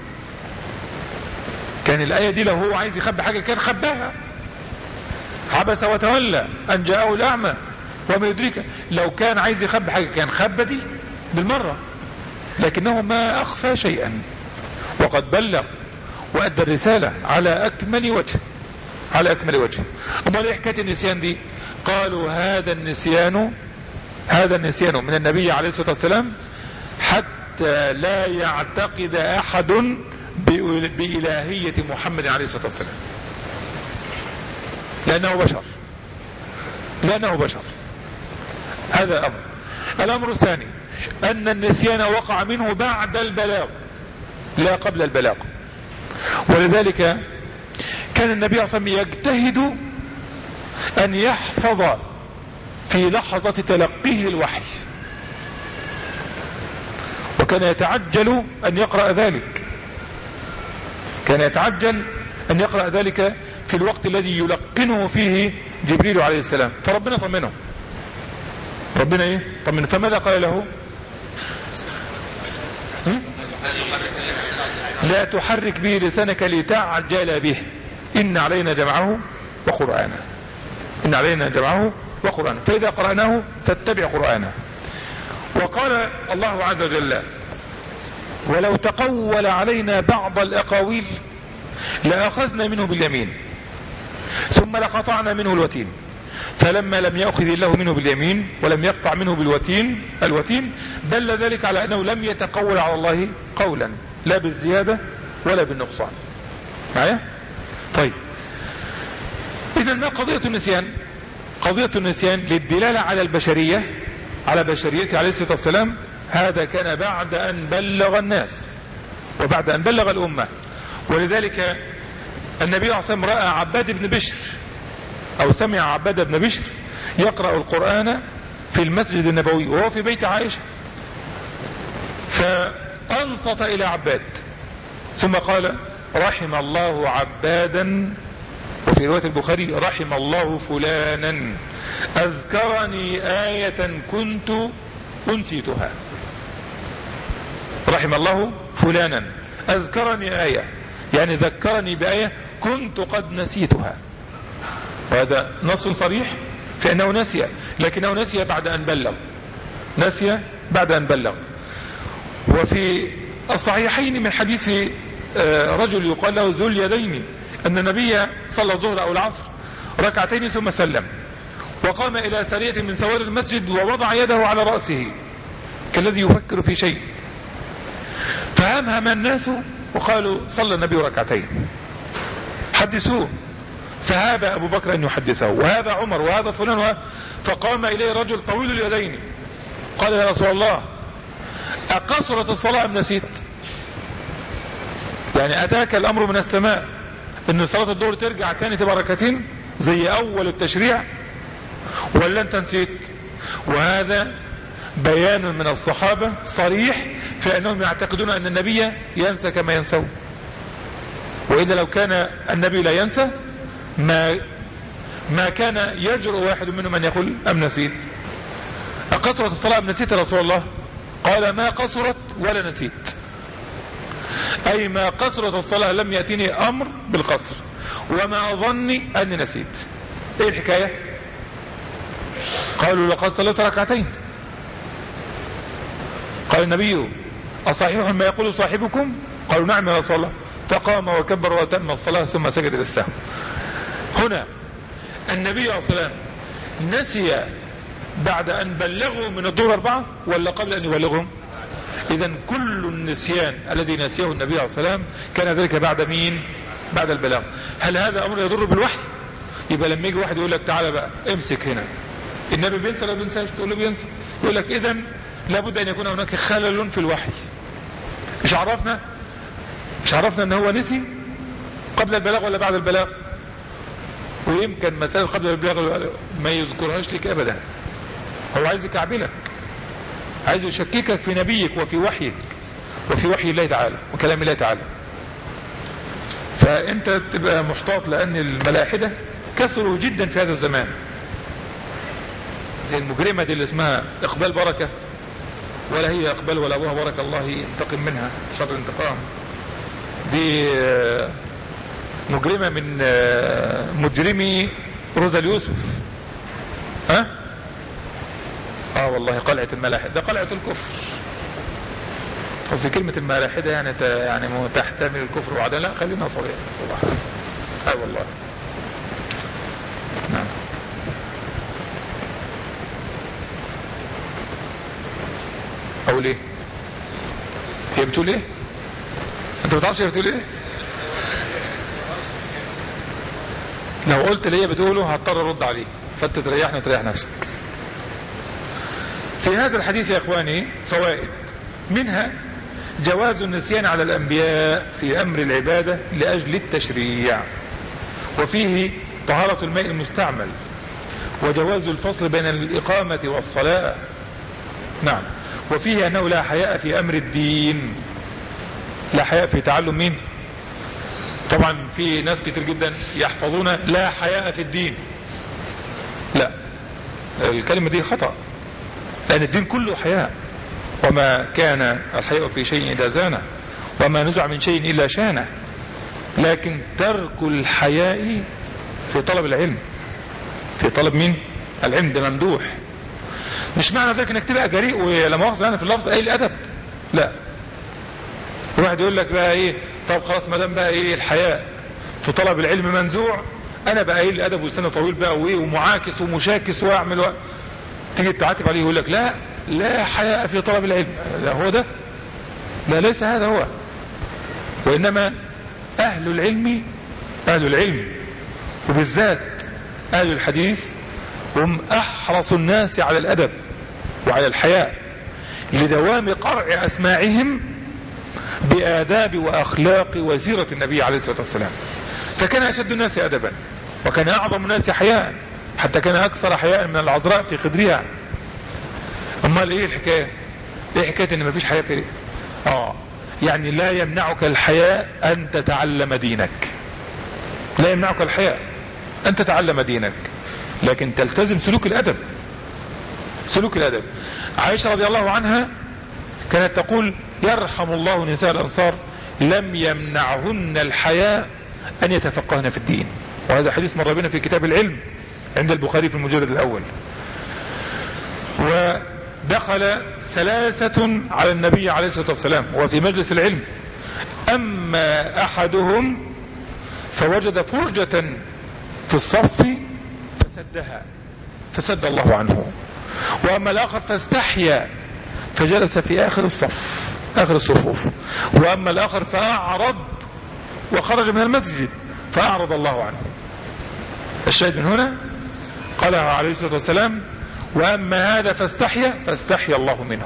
كان الآية دي لو هو عايز يخبي حاجة كان خباها. عبس وتولى أن جاءه الأعمى وما يدرك، لو كان عايز يخبي حاجة كان خبى دي بالمرة، لكنه ما أخفى شيئا وقد بلغ وأدى الرسالة على أكمل وجه، على أكمل وجه. أمال إيه حكاية النسيان دي؟ قالوا هذا النسيان من النبي عليه الصلاة والسلام حتى لا يعتقد أحد بإلهية محمد عليه الصلاة والسلام، لأنه بشر. هذا أمر. الأمر الثاني أن النسيان وقع منه بعد البلاغ لا قبل البلاغ، ولذلك كان النبي صلى الله عليه وسلم يجتهد أن يحفظ في لحظة تلقيه الوحي، وكان يتعجل أن يقرأ ذلك، كان يتعجل أن يقرأ ذلك في الوقت الذي يلقنه فيه جبريل عليه السلام. فربنا طمنه، ربنا طمنه. فماذا قال له؟ لا تحرك به لسانك لتعجل به إن علينا جمعه وقرآنه. إن علينا جمعه وقرآنه فإذا قرأناه فاتبع قرآنه. وقال الله عز وجل ولو تقول علينا بعض الأقاويل لأخذنا منه باليمين ثم لقطعنا منه الوتين فلما لم يأخذ الله منه باليمين ولم يقطع منه الوتين دل ذلك على أنه لم يتقول على الله قولا لا بالزيادة ولا بالنقصان. معايا؟ طيب إذن ما قضية النسيان؟ قضية النسيان للدلالة على البشرية، على بشريته عليه الصلاة والسلام. هذا كان بعد أن بلغ الناس وبعد أن بلغ الأمة. ولذلك النبي عليه الصلاة والسلام رأى عباد بن بشر أو سمع عباد بن بشر يقرأ القرآن في المسجد النبوي وهو في بيت عائشة، فأنصت إلى عباد ثم قال رحم الله عبادا، وفي رواية البخاري رحم الله فلانا أذكرني آية كنت أنسيتها. رحم الله فلانا أذكرني آية، يعني ذكرني بآية كنت قد نسيتها. وهذا نص صريح في أنه نسي، لكنه نسي بعد أن بلغ، نسي بعد أن بلغ. وفي الصحيحين من حديث رجل يقال له ذو اليدين أن النبي صلى الظهر أو العصر ركعتين ثم سلم وقام إلى سرية من سوار المسجد ووضع يده على رأسه كالذي يفكر في شيء، فهمهم الناس وقالوا صلى النبي ركعتين حدثوه، فهاب أبو بكر أن يحدثه وهاب عمر وهاب فلان فقام إليه رجل طويل اليدين قال يا رسول الله أقصرت الصلاة أم نسيت؟ يعني أتاك الأمر من السماء أن صلاة الظهر ترجع تاني تبقى ركعتين زي أول التشريع ولا أنت نسيت؟ وهذا بيان من الصحابة صريح في أنهم يعتقدون أن النبي ينسى كما ينسون، وإذا لو كان النبي لا ينسى ما كان يجرؤ واحد منهم أن يقول أم نسيت؟ أقصرت الصلاة أم نسيت يا رسول الله؟ قال ما قصرت ولا نسيت، أي ما قصرت الصلاة لم يأتيني أمر بالقصر وما أظني أني نسيت. إيه الحكاية؟ قالوا لقد صليت ركعتين. قال النبي أصحيح ما يقول صاحبكم؟ قالوا نعم يا رسول الله. فقام وكبر وتم الصلاة ثم سجد للسهو. هنا النبي عليه الصلاة والسلام نسي بعد أن بلغوا من الظهر 4 ولا قبل أن يبلغهم؟ إذن كل النسيان الذي نسيه النبي عليه الصلاة والسلام كان ذلك بعد مين؟ بعد البلاغ. هل هذا أمر يضر بالوحي؟ يبقى لما يجي واحد يقول لك تعالى بقى امسك هنا النبي بينسى ولا بينساش؟ تقول له بينسى. يقول لك إذن لابد أن يكون هناك خلل في الوحي. مش عرفنا أنه هو نسي قبل البلاغ ولا بعد البلاغ؟ ويمكن مسألة قبل البلاغ ما يذكرهاش لك أبدا، هو عايز يكعبلك، عايز يشككك في نبيك وفي وحيك وفي وحي الله تعالى وكلام الله تعالى. فأنت تبقى محتاط لأن الملاحدة كثروا جدا في هذا الزمان، زي المجرمة دي اللي اسمها إقبال بركة، ولا هي إقبال ولا أبوها بركة، الله ينتقم منها شر الانتقام. دي مجرمة من مجرمي روزا اليوسف. والله قلعة الملاحدة، ده قلعة الكفر. قصدي كلمة الملاحدة يعني تحتمل الكفر وعدا، لا خلينا صريح صراحة. والله نعم. أقول ايه؟ هي بتقول ايه؟ انت بتعرفش هي بتقول ايه؟ لو قلت اللي هي بتقوله هضطر ارد عليه، فانت تريحني وتريح نفسك. في هذا الحديث يا اخواني فوائد، منها جواز النسيان على الانبياء في امر العبادة لاجل التشريع، وفيه طهارة الماء المستعمل، وجواز الفصل بين الاقامة والصلاة. نعم. وفيه انه لا حياء في امر الدين، لا حياء في تعلم مين؟ طبعا في ناس كتير جدا يحفظون لا حياء في الدين، لا، الكلمة دي خطأ، لأن الدين كله حياء، وما كان الحياء في شيء إلا زانه، وما نزع من شيء إلا شانه، لكن ترك الحياء في طلب العلم، في طلب مين؟ العلم، ده ممدوح. مش معنى ذلك انك تبقى جريء ولا مؤاخذة يعني في اللفظ اي الادب، لا. واحد يقول لك بقى ايه، طب خلاص ما دام بقى ايه الحياء في طلب العلم منزوع، انا بقى ايه الادب ولساني طويل بقى وايه ومعاكس ومشاكس واعمل تيجي تعاتب عليه يقول لك لا حياء في طلب العلم. لا هو ده، لا ليس هذا هو. وانما اهل العلم وبالذات اهل الحديث هم احرص الناس على الادب وعلى الحياء لدوام قرع اسماعهم بآداب وأخلاق وسيرة النبي عليه الصلاة والسلام. فكان أشد الناس أدبا وكان أعظم الناس حياء، حتى كان أكثر حياء من العذراء في خدرها. أمال إيه الحكاية؟ إيه حكاية إن ما فيش حياء في يعني لا يمنعك الحياء أن تتعلم دينك، لا يمنعك الحياء أن تتعلم دينك، لكن تلتزم سلوك الأدب. عائشة رضي الله عنها كانت تقول يرحم الله نساء الأنصار لم يمنعهن الحياء أن يتفقهن في الدين. وهذا حديث مر بنا في كتاب العلم عند البخاري في المجلد الأول. ودخل 3 على النبي عليه الصلاة والسلام وفي مجلس العلم، أما أحدهم فوجد فرجة في الصف فسد الله عنه، وأما الآخر فاستحيا فجلس في آخر الصفوف، وأما الآخر فأعرض وخرج من المسجد فأعرض الله عنه. الشاهد من هنا قال عليه الصلاة والسلام وأما هذا فاستحيا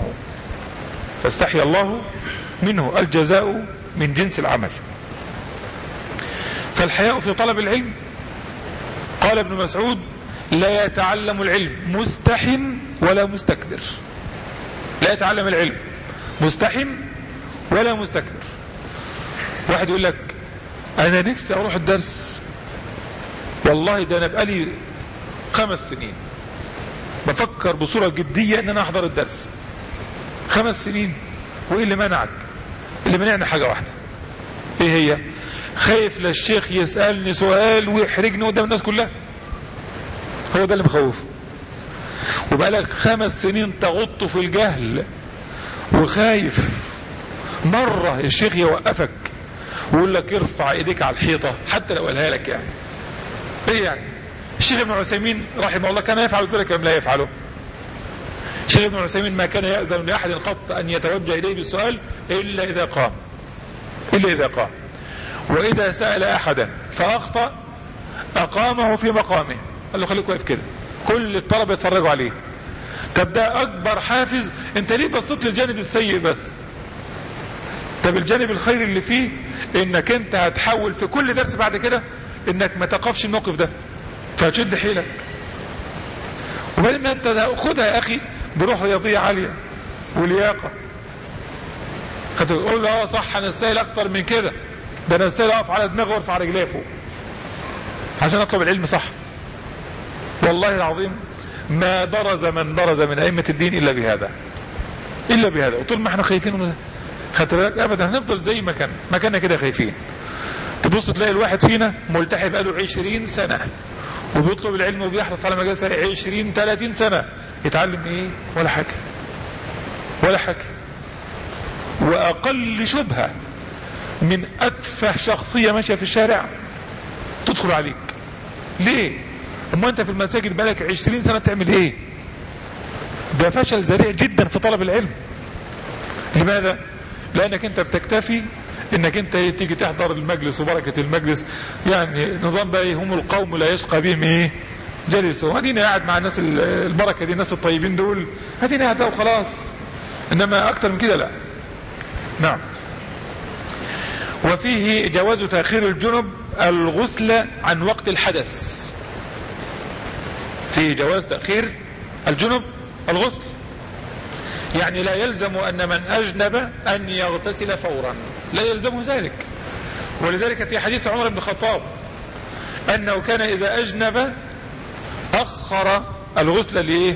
الله منه الجزاء من جنس العمل. فالحياء في طلب العلم، قال ابن مسعود لا يتعلم العلم مستحم ولا مستكبر. لا يتعلم العلم مستحم ولا مستكبر. واحد يقول لك انا نفسي اروح الدرس، والله ده انا بقالي 5 سنين بفكر بصورة جدية ان انا احضر الدرس. 5 سنين، وايه اللي منعك؟ اللي منعني حاجة واحدة، ايه هي؟ خايف للشيخ يسألني سؤال ويحرجني قدام الناس كلها. هو ده اللي مخوفه. وبقالك 5 سنين تغط في الجهل وخايف مرة الشيخ يوقفك ويقول لك ارفع ايديك على الحيطة حتى لو قالها لك. يعني ايه يعني؟ الشيخ ابن عثيمين رحمه الله كان يفعل ذلك ام لا يفعله؟ الشيخ ابن عثيمين ما كان يأذن لأحد قط أن يتوجه إليه بالسؤال إلا إذا قام، وإذا سأل أحدا فأخطأ أقامه في مقامه، قال له خليك واقف كده، كل الطلبة يتفرجوا عليه. طب ده أكبر حافز، أنت ليه بصيت للجانب السيء بس؟ طب الجانب الخير اللي فيه إنك أنت هتحاول في كل درس بعد كده إنك ما تقفش الموقف ده، فهتشد حيلك. وبعدين ما أنت خدها يا أخي بروح رياضية عالية ولياقة. تقول له صح أنا استاهل أكتر من كده، ده أنا استاهل أقف على دماغي وارفع رجليه فوق عشان أطلب العلم صح. والله العظيم ما برز من أئمة الدين إلا بهذا. وطول ما احنا خايفين خدت بالك أبدا هنفضل زي ما كنا كده خايفين. تبص تلاقي الواحد فينا ملتحي بقاله 20 سنة وبيطلب العلم وبيحرص على مجالس 20-30 سنة، يتعلم ايه؟ ولا حاجة. وأقل شبهة من أتفه شخصية ماشية في الشارع تدخل عليك. ليه؟ اما انت في المساجد بقالك 20 سنة تعمل ايه؟ ده فشل ذريع جدا في طلب العلم. لماذا؟ لانك انت بتكتفي انك انت تيجي تحضر المجلس وبركة المجلس، يعني نظام بقى هم القوم لا يشقى بهم ايه جلسوا، هدينا قاعد مع الناس البركة دي، الناس الطيبين دول هدينا قاعد وخلاص، انما اكتر من كده لا. نعم. وفيه جواز تأخير الجنب الغسل عن وقت الحدث. فيه جواز تأخير الجنب الغسل، يعني لا يلزم أن من أجنب أن يغتسل فورا، لا يلزمه ذلك. ولذلك في حديث عمر بن الخطاب أنه كان إذا أجنب أخر الغسل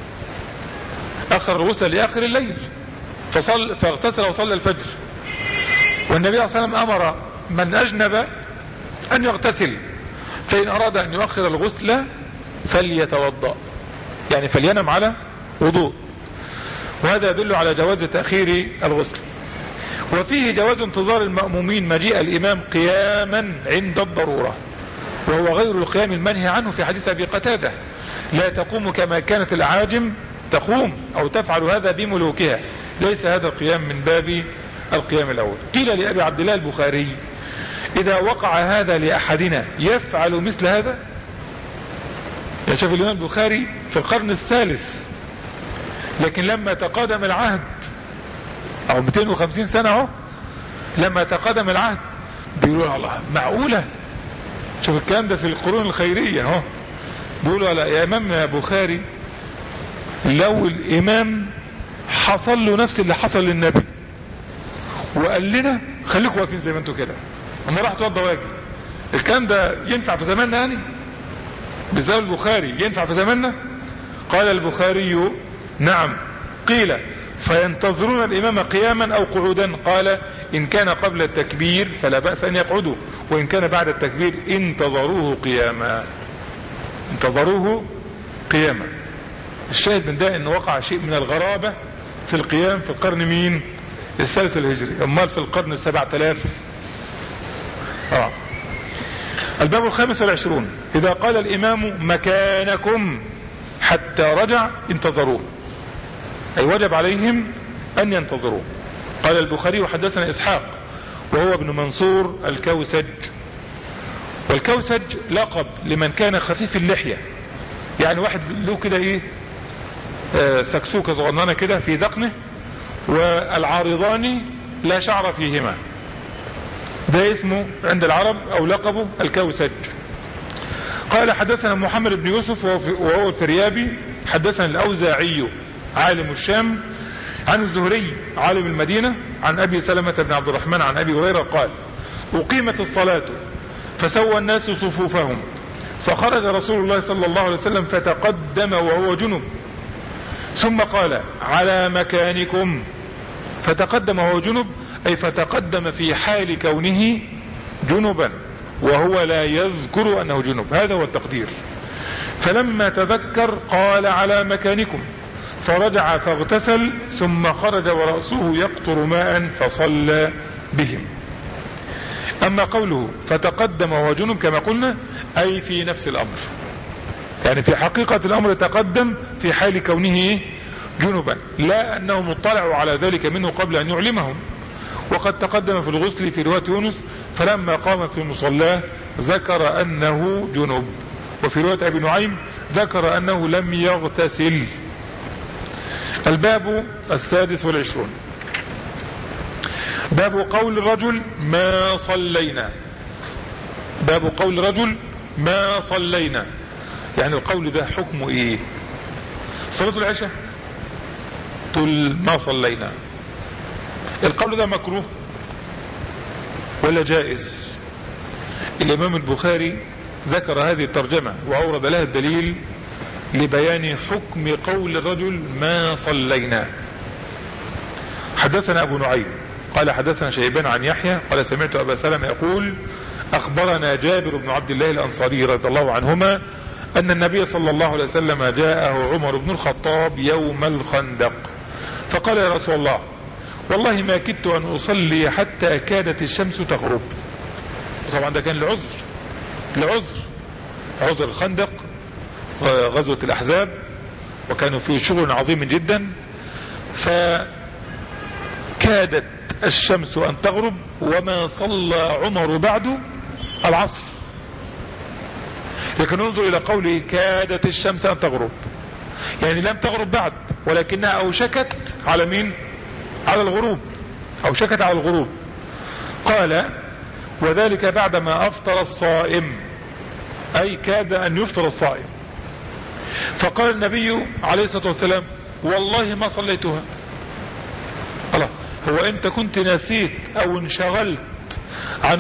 لآخر الليل فاغتسل وصلى الفجر. والنبي صلى الله عليه وسلم أمر من أجنب أن يغتسل، فإن أراد أن يؤخر الغسل فليتوضأ، يعني فلينم على وضوء، وهذا يدل على جواز تأخير الغسل. وفيه جواز انتظار المأمومين مجيء الإمام قياما عند الضرورة، وهو غير القيام المنهي عنه في حديث أبي قتادة: لا تقوم كما كانت الأعاجم تقوم أو تفعل هذا بملوكها، ليس هذا القيام من باب القيام الأول. قيل لأبي عبد الله البخاري: إذا وقع هذا لأحدنا يفعل مثل هذا؟ يشوف الإمام البخاري في القرن الثالث، لكن لما تقادم العهد أو 250 سنة لما تقادم العهد بيقولوا الله معقولة. شوف الكلام ده في القرون الخيرية بيقولوا يا إمام يا بخاري، لو الإمام حصل له نفس اللي حصل للنبي وقال لنا خليكم واقفين زي ما انتوا كده، اما راح توضى واجي، الكلام ده ينفع في زماننا؟ يعني بسبب البخاري ينفع في زماننا؟ قال البخاري: نعم. قيل: فينتظرون الإمام قياما أو قعودا؟ قال: إن كان قبل التكبير فلا بأس أن يقعدوا، وإن كان بعد التكبير انتظروه قياما. انتظروه قياما. الشاهد من ده أنه وقع شيء من الغرابة في القيام في القرن مين؟ الثالث الهجري، أمال في القرن 7000. الباب 25: إذا قال الإمام مكانكم حتى رجع انتظروه، أي وجب عليهم أن ينتظروه. قال البخاري: وحدثنا إسحاق وهو ابن منصور الكوسج. والكوسج لقب لمن كان خفيف اللحية، يعني واحد له كده سكسوكة صغننة كده في ذقنه، والعارضان لا شعر فيهما، ده اسمه عند العرب أو لقبه الكوسج. قال: حدثنا محمد بن يوسف وهو الفريابي، حدثنا الأوزاعي عالم الشام عن الزهري عالم المدينة عن أبي سلمة بن عبد الرحمن عن أبي هريرة قال: أقيمت الصلاة فسوى الناس صفوفهم، فخرج رسول الله صلى الله عليه وسلم فتقدم وهو جنب، ثم قال: على مكانكم. فتقدم وهو جنب، أي فتقدم في حال كونه جنبا وهو لا يذكر أنه جنب، هذا هو التقدير. فلما تذكر قال: على مكانكم، فرجع فاغتسل، ثم خرج ورأسه يقطر ماء فصلى بهم. أما قوله فتقدم وهو جنب كما قلنا، أي في نفس الأمر، يعني في حقيقة الأمر تقدم في حال كونه جنبا، لا أنه مطلع على ذلك منه قبل أن يعلمهم. وقد تقدم في الغسل في رواية يونس: فلما قام في مصلاه ذكر أنه جنب. وفي رواية أبي نعيم ذكر أنه لم يغتسل. الباب 26: باب قول الرجل ما صلينا. باب قول الرجل ما صلينا، يعني القول ده حكمه ايه؟ صلاة العشاء تقول ما صلينا، القول ده مكروه ولا جائز؟ الإمام البخاري ذكر هذه الترجمة وأورد لها الدليل لبيان حكم قول الرجل ما صلينا. حدثنا أبو نعيم قال: حدثنا شيبان عن يحيى قال: سمعت أبا سلمة يقول: أخبرنا جابر بن عبد الله الأنصاري رضي الله عنهما أن النبي صلى الله عليه وسلم جاءه عمر بن الخطاب يوم الخندق، فقال: يا رسول الله، والله ما كدت أن أصلي حتى كادت الشمس تغرب. طبعا ده كان لعذر الخندق غزوة الأحزاب، وكانوا في شغل عظيم جدا، فكادت الشمس أن تغرب وما صلى عمر بعد العصر. لكن انظر إلى قوله كادت الشمس أن تغرب، يعني لم تغرب بعد، ولكنها أوشكت على مين؟ على الغروب، أوشكت على الغروب. قال: وذلك بعدما أفطر الصائم، أي كاد أن يفطر الصائم. فقال النبي عليه الصلاة والسلام: والله ما صليتها. الله، هو أنت كنت نسيت أو انشغلت عن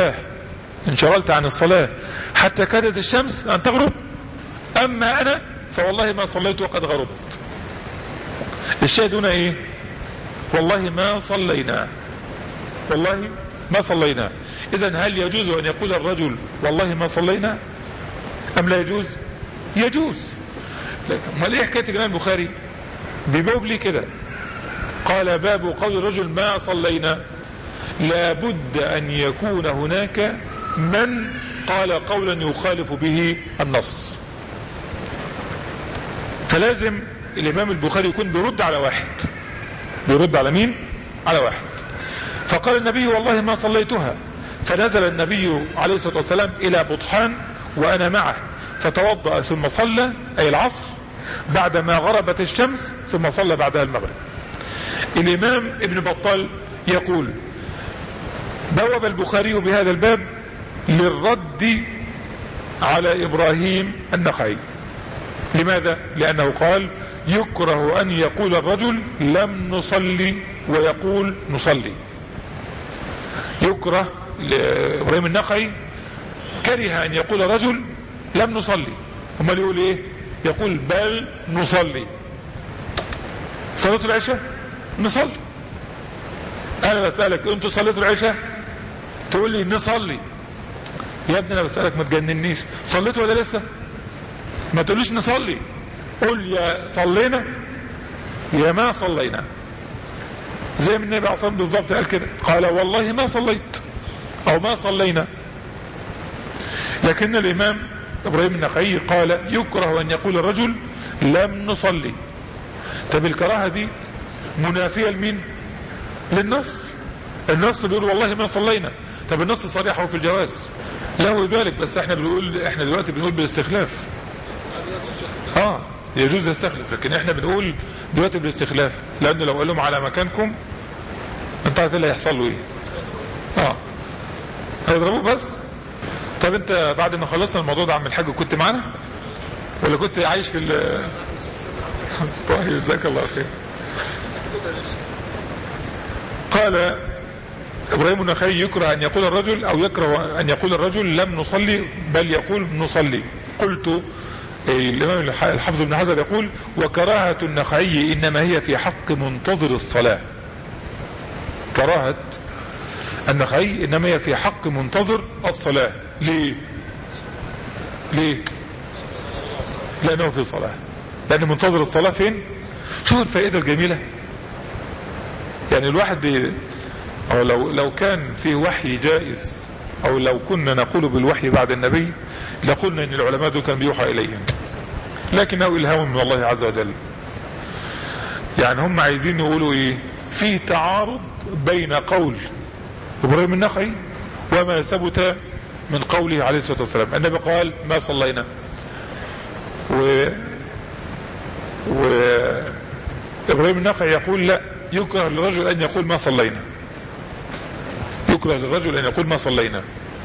الصلاة حتى كادت الشمس أن تغرب؟ أما أنا فوالله ما صليت وقد غربت. الشاهد هنا إيه؟ والله ما صلينا، والله ما صلينا. إذن هل يجوز أن يقول الرجل والله ما صلينا أم لا يجوز؟ يجوز. امال ايه حكايه الامام البخاري بيبوب لي كده؟ قال باب قول الرجل ما صلينا، لابد ان يكون هناك من قال قولا يخالف به النص، فلازم الامام البخاري يكون بيرد على واحد. بيرد على مين؟ على واحد. فقال النبي والله ما صليتها، فنزل النبي عليه الصلاة والسلام الى بطحان وانا معه، فتوضأ ثم صلى اي العصر بعدما غربت الشمس، ثم صلى بعدها المغرب. الامام ابن بطال يقول بوب البخاري بهذا الباب للرد على ابراهيم النخعي. لماذا؟ لانه قال يكره ان يقول الرجل لم نصلي ويقول نصلي. يكره لابراهيم النخعي كره ان يقول رجل لم نصلي، امال يقول ايه؟ يقول بل نصلي. صلاة العشاء نصلي. انا بسألك انتوا صليتوا العشاء؟ تقول لي نصلي. يا ابني انا بسألك ما تجننيش، صليتوا ولا لسه؟ ما تقوليش نصلي، قول يا صلينا يا ما صلينا. زي ما النبي عليه الصلاة والسلام بالضبط قال كده، قال والله ما صليت او ما صلينا. لكن الامام ابراهيم النخعي قال يكره ان يقول الرجل لم نصلي. طب الكراهة دي منافية لمين؟ للنص. النص بيقول والله ما صلينا. طب النص صريح هو في الجواز له ذلك، بس احنا دلوقتي بنقول بالاستخلاف. يجوز يستخلف، لكن احنا بنقول دلوقتي بالاستخلاف، لان لو قال لهم على مكانكم انت عارف اللي هيحصل له ايه؟ هيضربوه بس. طب انت بعد ما خلصنا الموضوع ده عم الحاج كنت معنا ولا كنت عايش في طيب جزاك الله خير. قال ابراهيم النخعي يكره ان يقول الرجل او يكره ان يقول الرجل لم نصلي بل يقول نصلي. قلت الامام الحافظ ابن حجر يقول وكراهة النخعي انما هي في حق منتظر الصلاة. كراهة النخعي انما هي في حق منتظر الصلاة. ليه؟ لانه في صلاة، لان منتظر الصلاة فين؟ شوف الفائدة الجميلة. يعني الواحد او لو كان في وحي جائز، او لو كنا نقول بالوحي بعد النبي لقلنا ان العلماء دول كان بيوحى اليهم، لكنه الهام من الله عز وجل. يعني هم عايزين يقولوا ايه؟ في تعارض بين قول ابراهيم النخعي وما ثبت من قوله عليه الصلاة والسلام. النبي قال ما صلينا، ابراهيم النخعي يقول لا، يكره للرجل ان يقول ما صلينا. يكره للرجل ان يقول ما صلينا.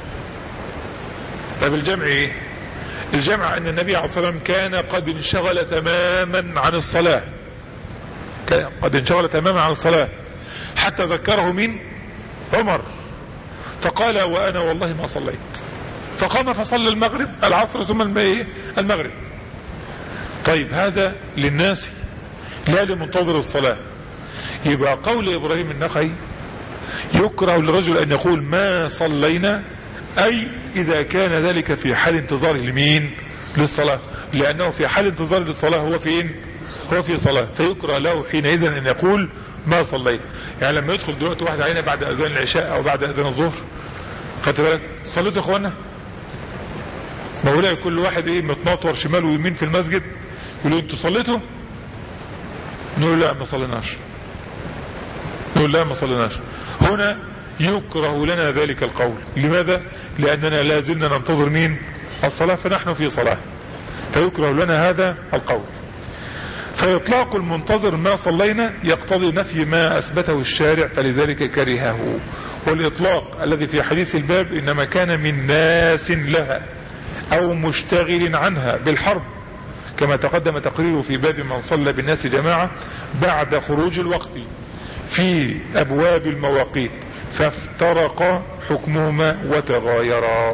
طيب الجمع ايه؟ الجمع ان النبي عليه الصلاة والسلام كان قد انشغل تماما عن الصلاة، قد انشغل تماما عن الصلاة حتى ذكره مين؟ عمر، فقال وانا والله ما صليت، فقام فصلى المغرب العصر ثم المغرب. طيب هذا للناس لا لمنتظر الصلاة. يبقى قول ابراهيم النخعي يكره للرجل ان يقول ما صلينا، اي اذا كان ذلك في حال انتظاره لمين؟ للصلاة، لانه في حال انتظار للصلاة هو فين؟ هو في صلاة، فيكره له حينئذ ان يقول ما صليت. يعني لما يدخل دلوقتي واحد علينا بعد اذان العشاء او بعد اذان الظهر، خدت بالك صليتوا يا اخوانا؟ ما هو كل واحد متناطور شمال ويمين في المسجد، يقولوا انتوا صليتوا؟ نقول لا ما صليناش، نقول لا ما صليناش. هنا يكره لنا ذلك القول. لماذا؟ لاننا لا زلنا ننتظر مين؟ الصلاة، فنحن في صلاة، فيكره لنا هذا القول. فإطلاق المنتظر ما صلينا يقتضي نفي ما أثبته الشارع، فلذلك كرهه. والإطلاق الذي في حديث الباب إنما كان من ناس لها أو مشتغل عنها بالحرب، كما تقدم تقريره في باب من صلى بالناس جماعة بعد خروج الوقت في أبواب المواقيت فافترق حكمهما وتغايرا.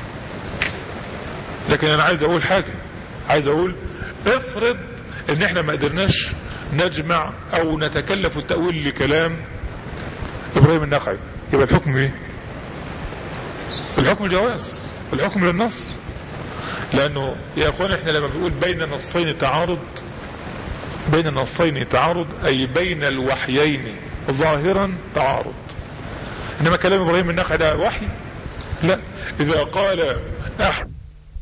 لكن أنا عايز أقول حاجة، عايز أقول افرض ان احنا ما قدرناش نجمع او نتكلف التأويل لكلام ابراهيم النخعي، يبقى الحكم ايه؟ الحكم الجواز، الحكم للنص. لأنه يا أخوان احنا لما بنقول بين النصين تعارض، بين النصين تعارض أي بين الوحيين ظاهرا تعارض. إنما كلام إبراهيم النخعي ده وحي؟ لا. إذا قال أحد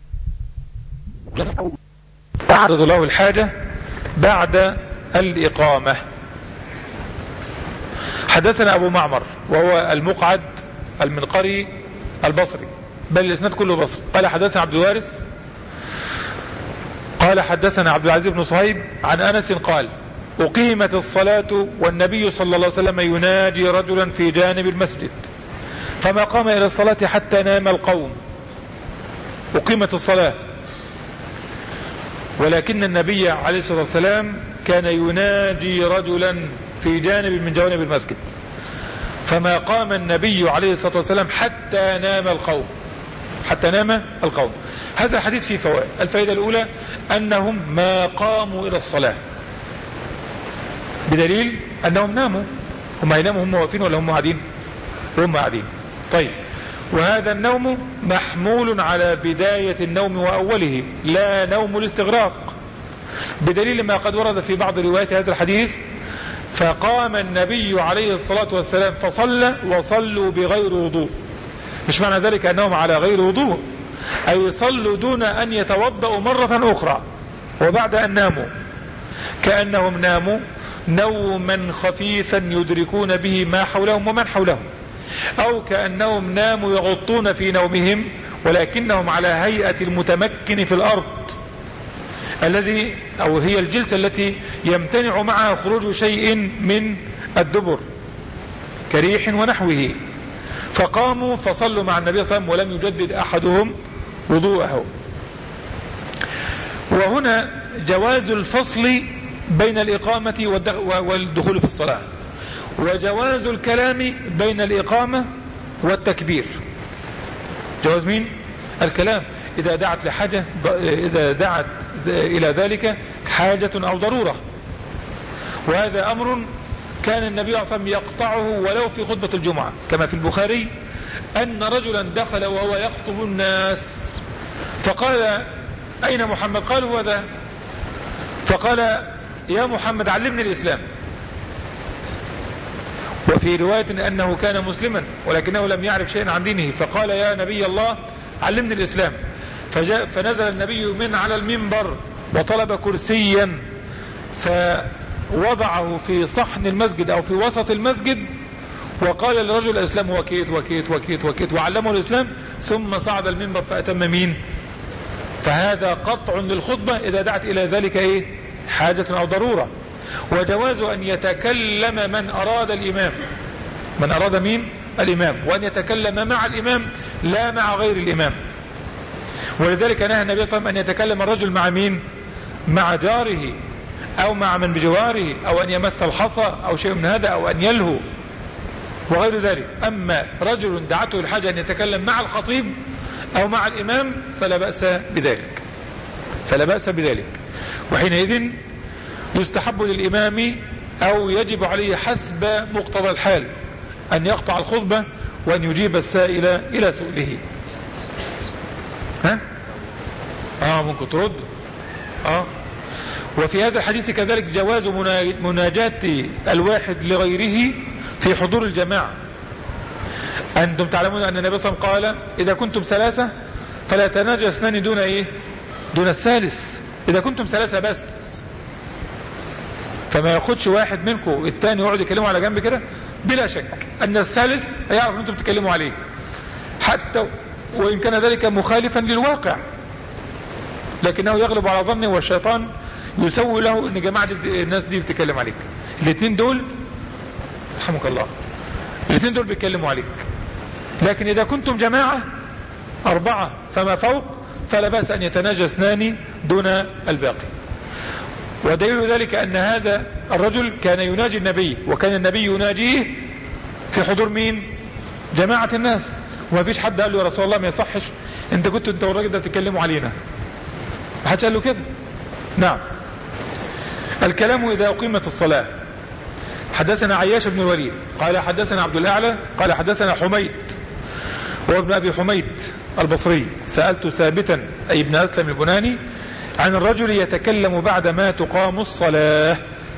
تعرض له الحاجة بعد الإقامة. حدثنا أبو معمر وهو المقعد المنقري البصري، بل الإسناد كله بصري. قال حدثنا عبد الوارث قال حدثنا عبد العزيز بن صهيب عن أنس قال أقيمت الصلاة والنبي صلى الله عليه وسلم يناجي رجلا في جانب المسجد فما قام إلى الصلاة حتى نام القوم. أقيمت الصلاة ولكن النبي عليه الصلاة والسلام كان يناجي رجلا في جانب من جوانب المسجد فما قام النبي عليه الصلاة والسلام حتى نام القوم، حتى نام القوم. هذا الحديث فيه فوائد. الفائدة الأولى أنهم ما قاموا إلى الصلاة، بدليل أنهم ناموا. هم يناموا هم واقفين ولا هم قاعدين؟ هم قاعدين. طيب، وهذا النوم محمول على بداية النوم وأوله، لا نوم الاستغراق، بدليل ما قد ورد في بعض روايات هذا الحديث فقام النبي عليه الصلاة والسلام فصلى وصلوا بغير وضوء. مش معنى ذلك أنهم على غير وضوء، أي صلوا دون أن يتوضأوا مرة أخرى وبعد أن ناموا، كأنهم ناموا نوما خفيفا يدركون به ما حولهم ومن حولهم، أو كأنهم ناموا يغطون في نومهم ولكنهم على هيئة المتمكن في الأرض الذي أو هي الجلسة التي يمتنع معها خروج شيء من الدبر كريح ونحوه. فقاموا فصلوا مع النبي صلى الله عليه وسلم ولم يجدد أحدهم وضوءه. وهنا جواز الفصل بين الإقامة والدخول في الصلاة، وجواز الكلام بين الإقامة والتكبير. جواز مين؟ الكلام إذا دعت لحاجة، إذا دعت إلى ذلك حاجة أو ضرورة. وهذا أمر كان النبي صلى الله عليه وسلم يقطعه ولو في خطبة الجمعة، كما في البخاري أن رجلا دخل وهو يخطب الناس فقال أين محمد؟ قالوا هو ذا. فقال يا محمد علمني الإسلام. وفي رواية أنه كان مسلما ولكنه لم يعرف شيئا عن دينه، فقال يا نبي الله علمني الإسلام. فنزل النبي من على المنبر وطلب كرسيا فوضعه في صحن المسجد أو في وسط المسجد وقال للرجل الإسلام وكيت وكيت وكيت وكيت وعلمه الإسلام، ثم صعد المنبر فأتم مين؟ فهذا قطع للخطبة إذا دعت إلى ذلك إيه؟ حاجة أو ضرورة. وجواز أن يتكلم من أراد الإمام، من أراد مين؟ الإمام، وأن يتكلم مع الإمام لا مع غير الإمام. ولذلك نهى النبي صلى الله عليه وسلم أن يتكلم الرجل مع مين؟ مع جاره أو مع من بجواره، أو أن يمس الحصى أو شيء من هذا، أو أن يلهو وغير ذلك. أما رجل دعته الحاجة أن يتكلم مع الخطيب أو مع الإمام فلا بأس بذلك، فلا بأس بذلك. وحينئذ يستحب للإمام أو يجب عليه حسب مقتضى الحال أن يقطع الخطبة وأن يجيب السائل إلى سؤله. ممكن ترد. وفي هذا الحديث كذلك جواز مناجاة الواحد لغيره في حضور الجماعة. أنتم تعلمون أن النبي صلى الله عليه وسلم قال إذا كنتم ثلاثة فلا يتناجى اثنان دون إيه؟ دون الثالث. إذا كنتم ثلاثة بس، فما ياخدش واحد منكم الثاني يقعد يكلموا على جنب كده، بلا شك أن الثالث هيعرف أن أنتم بتكلموا عليه، حتى وإن كان ذلك مخالفا للواقع، لكنه يغلب على ظنه والشيطان يسوي له أن جماعة الناس دي بتكلم عليك. الاثنين دول رحمك الله، الاثنين دول بيتكلموا عليك. لكن إذا كنتم جماعة 4 فما فوق فلا بأس أن يتناجى اثنان دون الباقي. ودليل ذلك أن هذا الرجل كان يناجي النبي، وكان النبي يناجيه في حضور مين؟ جماعة الناس. وما فيش حد قال له يا رسول الله ما يصحش انت والراجل ده بتتكلموا علينا، ما حدش قال له كده. نعم. الكلام إذا أقيمت الصلاة. حدثنا عياش بن الوليد قال حدثنا عبد الأعلى قال حدثنا حميد وابن أبي حميد البصري سألت ثابتا أي ابن أسلم البناني عن الرجل يتكلم بعدما تقام الصلاة،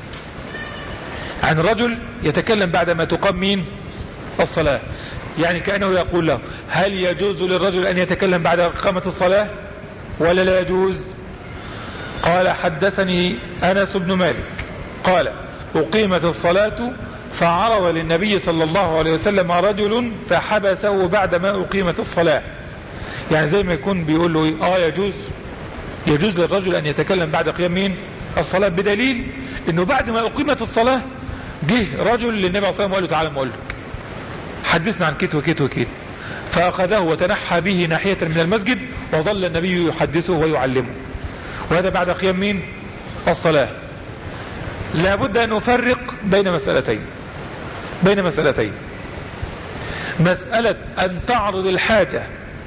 عن الرجل يتكلم بعدما تقام مين؟ الصلاة. يعني كأنه يقول له هل يجوز للرجل أن يتكلم بعد إقامة الصلاة ولا لا يجوز؟ قال حدثني أنس بن مالك قال أقيمت الصلاة فعرض للنبي صلى الله عليه وسلم رجل فحبسه بعدما أقيمت الصلاة. يعني زي ما يكون بيقول له يجوز للرجل أن يتكلم بعد قيام مين؟ الصلاة، بدليل أنه بعد ما أقيمت الصلاة جه رجل للنبي صلى الله عليه وسلم وقال له تعالى أقول لك حدثنا عن كت وكت وكت، فأخذه وتنحى به ناحية من المسجد وظل النبي يحدثه ويعلمه، وهذا بعد قيام مين؟ الصلاة. لابد أن نفرق بين مسألتين، مسألة أن تعرض الحاجة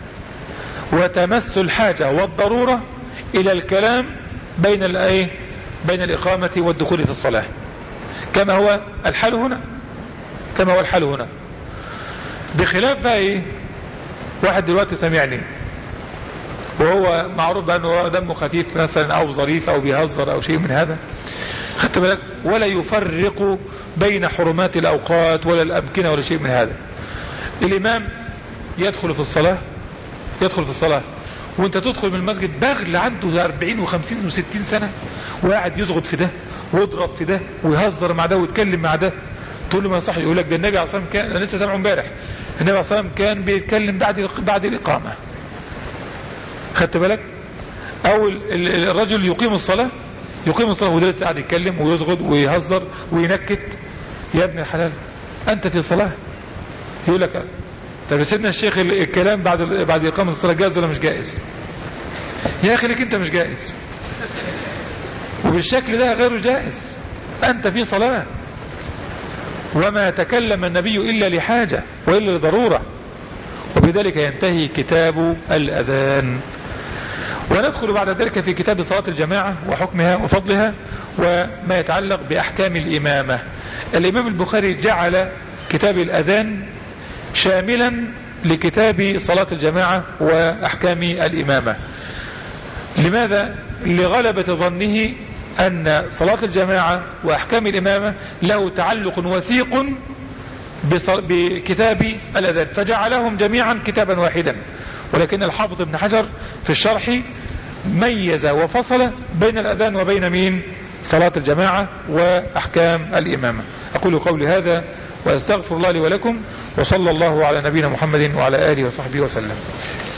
وتمس الحاجة والضرورة إلى الكلام بين الإقامة والدخول في الصلاة، كما هو الحال هنا، بخلاف بقى واحد دلوقتي سمعني وهو معروف بأنه دمه خفيف مثلا أو ظريف أو بيهزر أو شيء من هذا، خدت بالك، ولا يفرق بين حرمات الأوقات ولا الأمكنة ولا شيء من هذا. الإمام يدخل في الصلاة وانت تدخل من المسجد بغل عنده 40 و50 و60 سنة وقاعد يزغد في ده ويضرب في ده ويهزر مع ده ويتكلم مع ده، تقول له ما صح، يقول لك ده النبي عليه الصلاة والسلام كان، انا لسه سامعه امبارح، النبي عليه الصلاة والسلام كان بيتكلم بعد الإقامة، خدت بالك. او الرجل يقيم الصلاة وده لسه قاعد يتكلم ويزغد ويهزر وينكت. يا ابن الحلال انت في صلاة، يقول لك طب سيدنا الشيخ الكلام بعد إقامة الصلاة جائز ولا مش جائز؟ يا أخي لك أنت مش جائز، وبالشكل ده غير جائز، أنت في صلاة، وما تكلم النبي إلا لحاجة وإلا لضرورة، وبذلك ينتهي كتاب الأذان. وندخل بعد ذلك في كتاب صلاة الجماعة وحكمها وفضلها وما يتعلق بأحكام الإمامة. الإمام البخاري جعل كتاب الأذان شاملا لكتاب صلاة الجماعة وأحكام الإمامة. لماذا؟ لغلبة ظنه أن صلاة الجماعة وأحكام الإمامة له تعلق وثيق بكتاب الأذان، فجعلهم جميعا كتابا واحدا. ولكن الحافظ ابن حجر في الشرح ميز وفصل بين الأذان وبين مين؟ صلاة الجماعة وأحكام الإمامة. أقول قولي هذا وأستغفر الله لي ولكم، وصلى الله على نبينا محمد وعلى آله وصحبه وسلم.